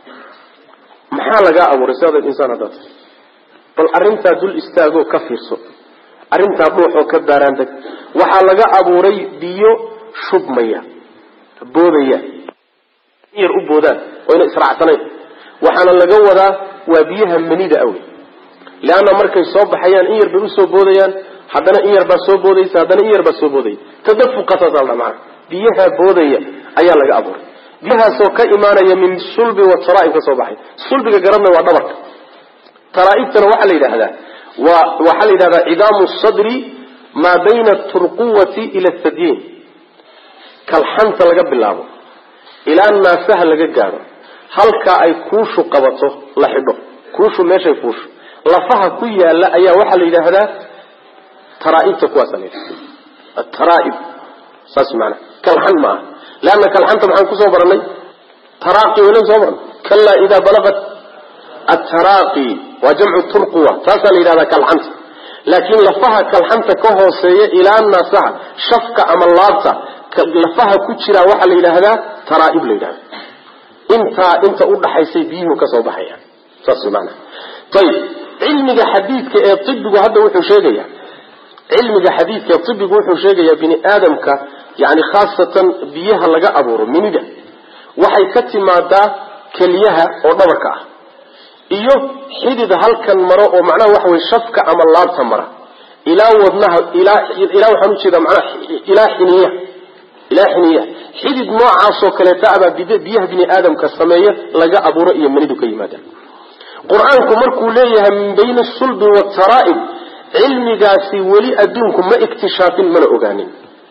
محا لقى أبوري هذا الإنسان هذا بل أرنتا دول استاغو كفير سو arrinta ruuxo ka daaraantay waxa laga abuuray biyo shubmaya boodaya yar u boodaan oo ina israacsanay waxana laga wadaa waa biyaha manida awli laana markay soo baxayaan in yar bay u soo boodayaan haddana in yar ba soo boodaysa haddana in yar ba soo booday tadafuqata dalma biyaha boodaya ayaa laga abuuray biyaha soo ka iimaanaya min sulbi wa taraa'ib ka soo baxay sulbiga garadna waa dhabarka taraa'ibtana waxa la yiraahdaa وحل هذا عظام الصدر ما بين الترقوة إلى الثديين كالحنطة لقب الله إلى أن سهل لقب هل كأي كوش قبطه لحظه كوش ماشي كوش لفها كوية لا أي وحل إلى هذا ترائب تكواسا الترائب ساس معنا كالحن معه لأن كالحنطة معنا كوسا برني تراقي ولن صبر كلا إذا بلغت التراقي وجمع الترقوة تصل إلى ذاك الحنط لكن لفها كالحنط كهوسية إلى أن صح شفق أم اللابطة لفها كتشرا وحل إلى هذا ترائب لله انت انت قد حيسي بيه كصوبحيا تصل معنا طيب علمك حديثك الطب وهذا وحو شيء علمك حديثك الطب وحو شيء بني آدمك يعني خاصة بيها لقى أبور من ده وحي كتما دا كليها ودوركا iyo xidid halkan maro oo macnaha wax way shafka ama laabta mara ila wadnaha ila ila waxaan u jeedaa macnaha ila xiniya ila xiniya xidid noocaas oo kale taaba biyaha bini aadamka sameeyo laga abuuro iyo manidu ka yimaadaan quraanku markuu leeyahay min bayna sulb wa taraa'ib ilmigaasi wali adduunku ma iktishaafin mana ogaanin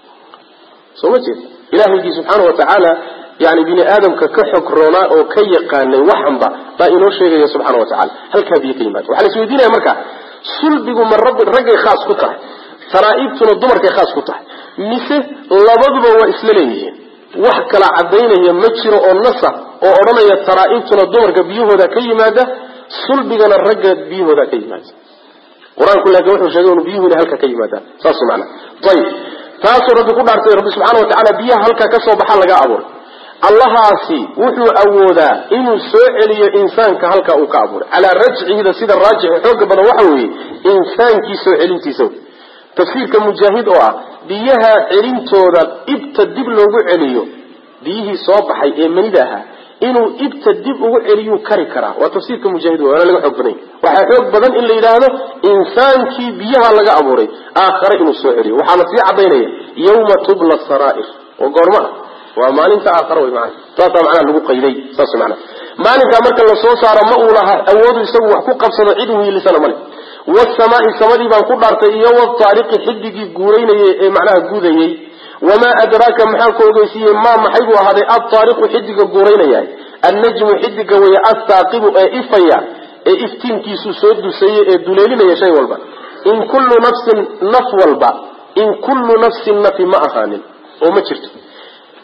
soo ma jeed ilaahi subhanahu wa ta'ala يعني بني آدم كحك رونا أو كي قان وحنبا بإنه شيء سبحانه وتعالى هل كبيه كلمات وحنا سويدين يا مركا صلبه من رب الرجل خاص قطع ترائبتنا الضمر كخاص قطع مثل لبضبه وإسلاميه وحكى لعبينه يمتشر أو نصر أو أرمي ترائبتنا الضمر كبيه ذا كلمات صلبه الرجل بيه ذا كلمات قرآن كلها جوحه شيئون بيه لهلك كلمات صاص معنا طيب تاسو رب كل عرض رب سبحانه وتعالى بيه هلك كسو بحال لقاء أبور الله عاصي وحو أودا إنه سؤال إنسان كهلك أو كعبور على رجعه إذا سيد الراجع حق بنا وحوي إنسان كي سؤال تسوي تفسير كمجاهد أوعى بيها علمتو ذا ابتدب له عليه بيه صباحي إيمان لها إنه ابتدب له عليه كركرة وتفسير كمجاهد وأنا لقى حبني وحق بدن إلا إذا إنسان كي بيها لقى أبوري آخر إنه سؤالي وحنا في عبيني يوم تبلى السرائر وقرمه وما أنت آخر ويمعنا تاتا معنا لغو قيدي صاص معنا ما أنت أمرك الله صوصار مأولها أود يسوي حقوق بصد عيده لسنة ملك والسماء السماء بان قدرت إياه والطارق حدق قورين معناها قوذي وما أدراك محاك وقيسي ما محيبوا هذا الطارق حدق قورين إياه النجم حدق ويا الثاقب إفيا إفتين كيسو سود سيء الدليلين يا شيء والبا إن كل نفس نف والبا إن كل نفس نفي ما أخانل وما شرت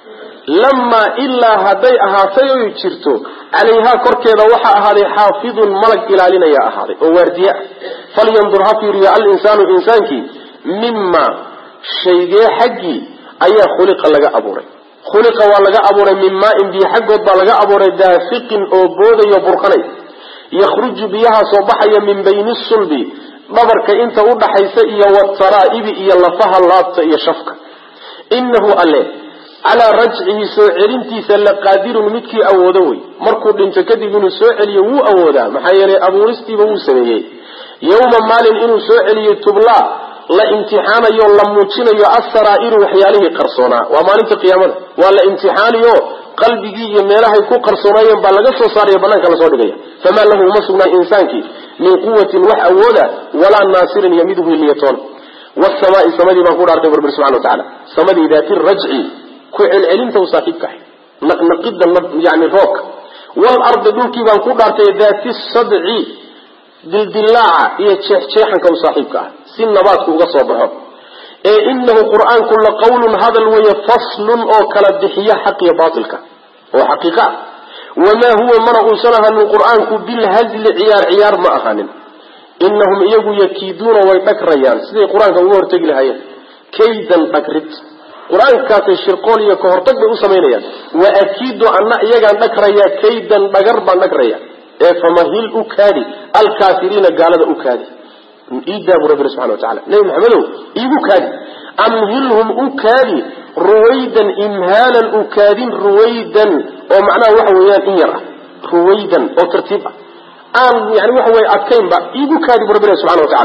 لما إلا هدي أهاتي يجرتو عليها كركيدا وحا أهادي حافظ ملك إلى لنا يا أهادي وواردياء فلينظر هفيريا الإنسان إنسانك مما شيء حقي أي خلق لغا أبوري خلق ولغا أبوري مما إن بي حقود لغا أبوري دافق أو بودي وبرقني يخرج بها صباحا من بين الصلب نظرك انت وضع حيثئية والترائب إيا اللفها اللابط إيا شفك إنه أليه على رجعه سوعرنتي سلقادر متكي أودوي مركض انت كذب سوعري وو أودا محايري أبو رستي وو سنيه يوم مال إنه سوعري تبلا لا امتحان يو لموتين يو السرائر وحياله قرصونا وما انت قيامه ولا امتحان يو قلبي يميلها يكون قرصونا ينبالغ صار يبنانك لصودقيا فما له مسؤنا إنسانك من قوة وحأولا ولا ناصر يمده ليطول والسماء السماء ما قول عرض بربر سبحانه وتعالى سماء ذات الرجع كعل علم توصافك نقد يعني روك والأرض دولك ما قول عرض ذات الصدع دلدلاعة هي تشيحا كوصاحبك سن نباتك وغصوبها إيه إنه قرآن كل قول هذا الوي فصل أو كالدحية حقي باطلك وحقيقة وما هو مرغ سنها من القرآن بالهزل عيار عيار ما أخانن إنهم يجوا يكيدون ويبكريان سيدي القرآن كوهر تقلها كيدا بكرت قرآن كاتي الشرقولية كوهر تقل أسمينيا وأكيد أن يجا بكريا كيدا بقربا بكريا فمهل أكادي الكافرين قال أكادي إيدا بربنا سبحانه وتعالى نعم محمدوا إيدو كادي أمهلهم أكادي رويدا إمهالا أكادين رويدا ومعناه وحويان إيرا رويدا أو ترتيبا آم يعني وحوي أكين با إيدو كادي بربنا سبحانه وتعالى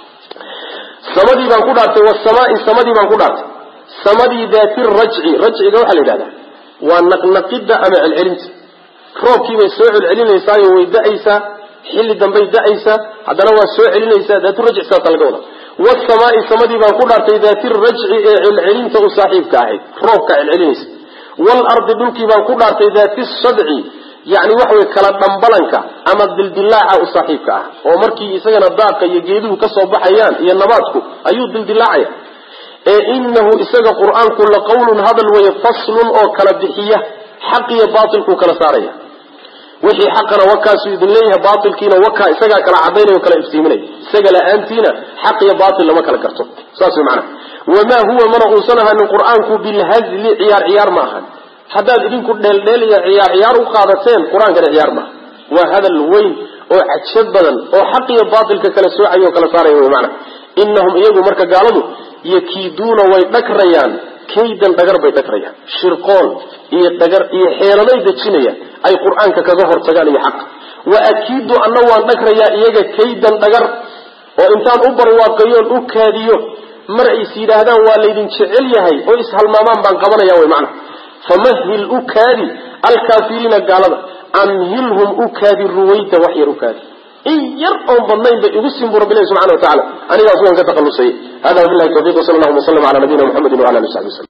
سمدي بان قدرت والسماء سمدي بان قدرت سمدي ذات الرجع رجع قوحة لذا ونقد أمع العلم روكي بيسوع العلم يساوي ويدعيسا حل دنبي دعيسا هذا هو سوء علينا ذات الرجع ساتلقونا والسماء سمدي بان قدرت ذات الرجع العلم تصاحب كاهي روك العلم والأرض دلكي بان قدرت ذات الصدع يعني وحوي كلا دنبلنك أما الدلدلاع صاحب كاه ومركي يسجن الضاق يجيبه كصوب حيان ينباتك أيو الدلدلاع إنه إسجى قرآن كل قول هذا الوي فصل أو كلا دحية حقي باطل كلا سارية وحي حقنا وكا سيد الله باطل كينا وكا إساقا كلا عبين وكلا إفتيمني إساقا لأنتينا حقي باطل لما كلا كرتو ساسي معنا وما هو مرغو سنها من القرآن بالهزل عيار عيار ماهن حداد إذن كل ليلة عيار عيار وقادتين قرآن كلا عيار ماهن وهذا الوين وعجشد بدن وحقي باطل كلا سوعي وكلا صاري معنا إنهم إيقوا مركا قالوا يكيدون ويذكريان كيدا دقر بيذكريان شرقون إيه دقر إيه حيرمي دجينيا أي قرآن كظهر تقالي حق وأكيد أنه ذكريا إيجا كيدا دقر وإنسان أبر واقعيون أكاديو مرعي سيدا هذا والذين شعليهي وإسهل مامان بان قبنا يوي معنا فمهل أكادي الكافرين قالوا أمهلهم أكادي الرويت وحي ركادي إن يرقوا ظنين بإغسهم برب الله سبحانه وتعالى أنا أصلا كتقلصي هذا بالله التوفيق وصلى الله وسلم على نبينا محمد وعلى آله وصحبه وسلم.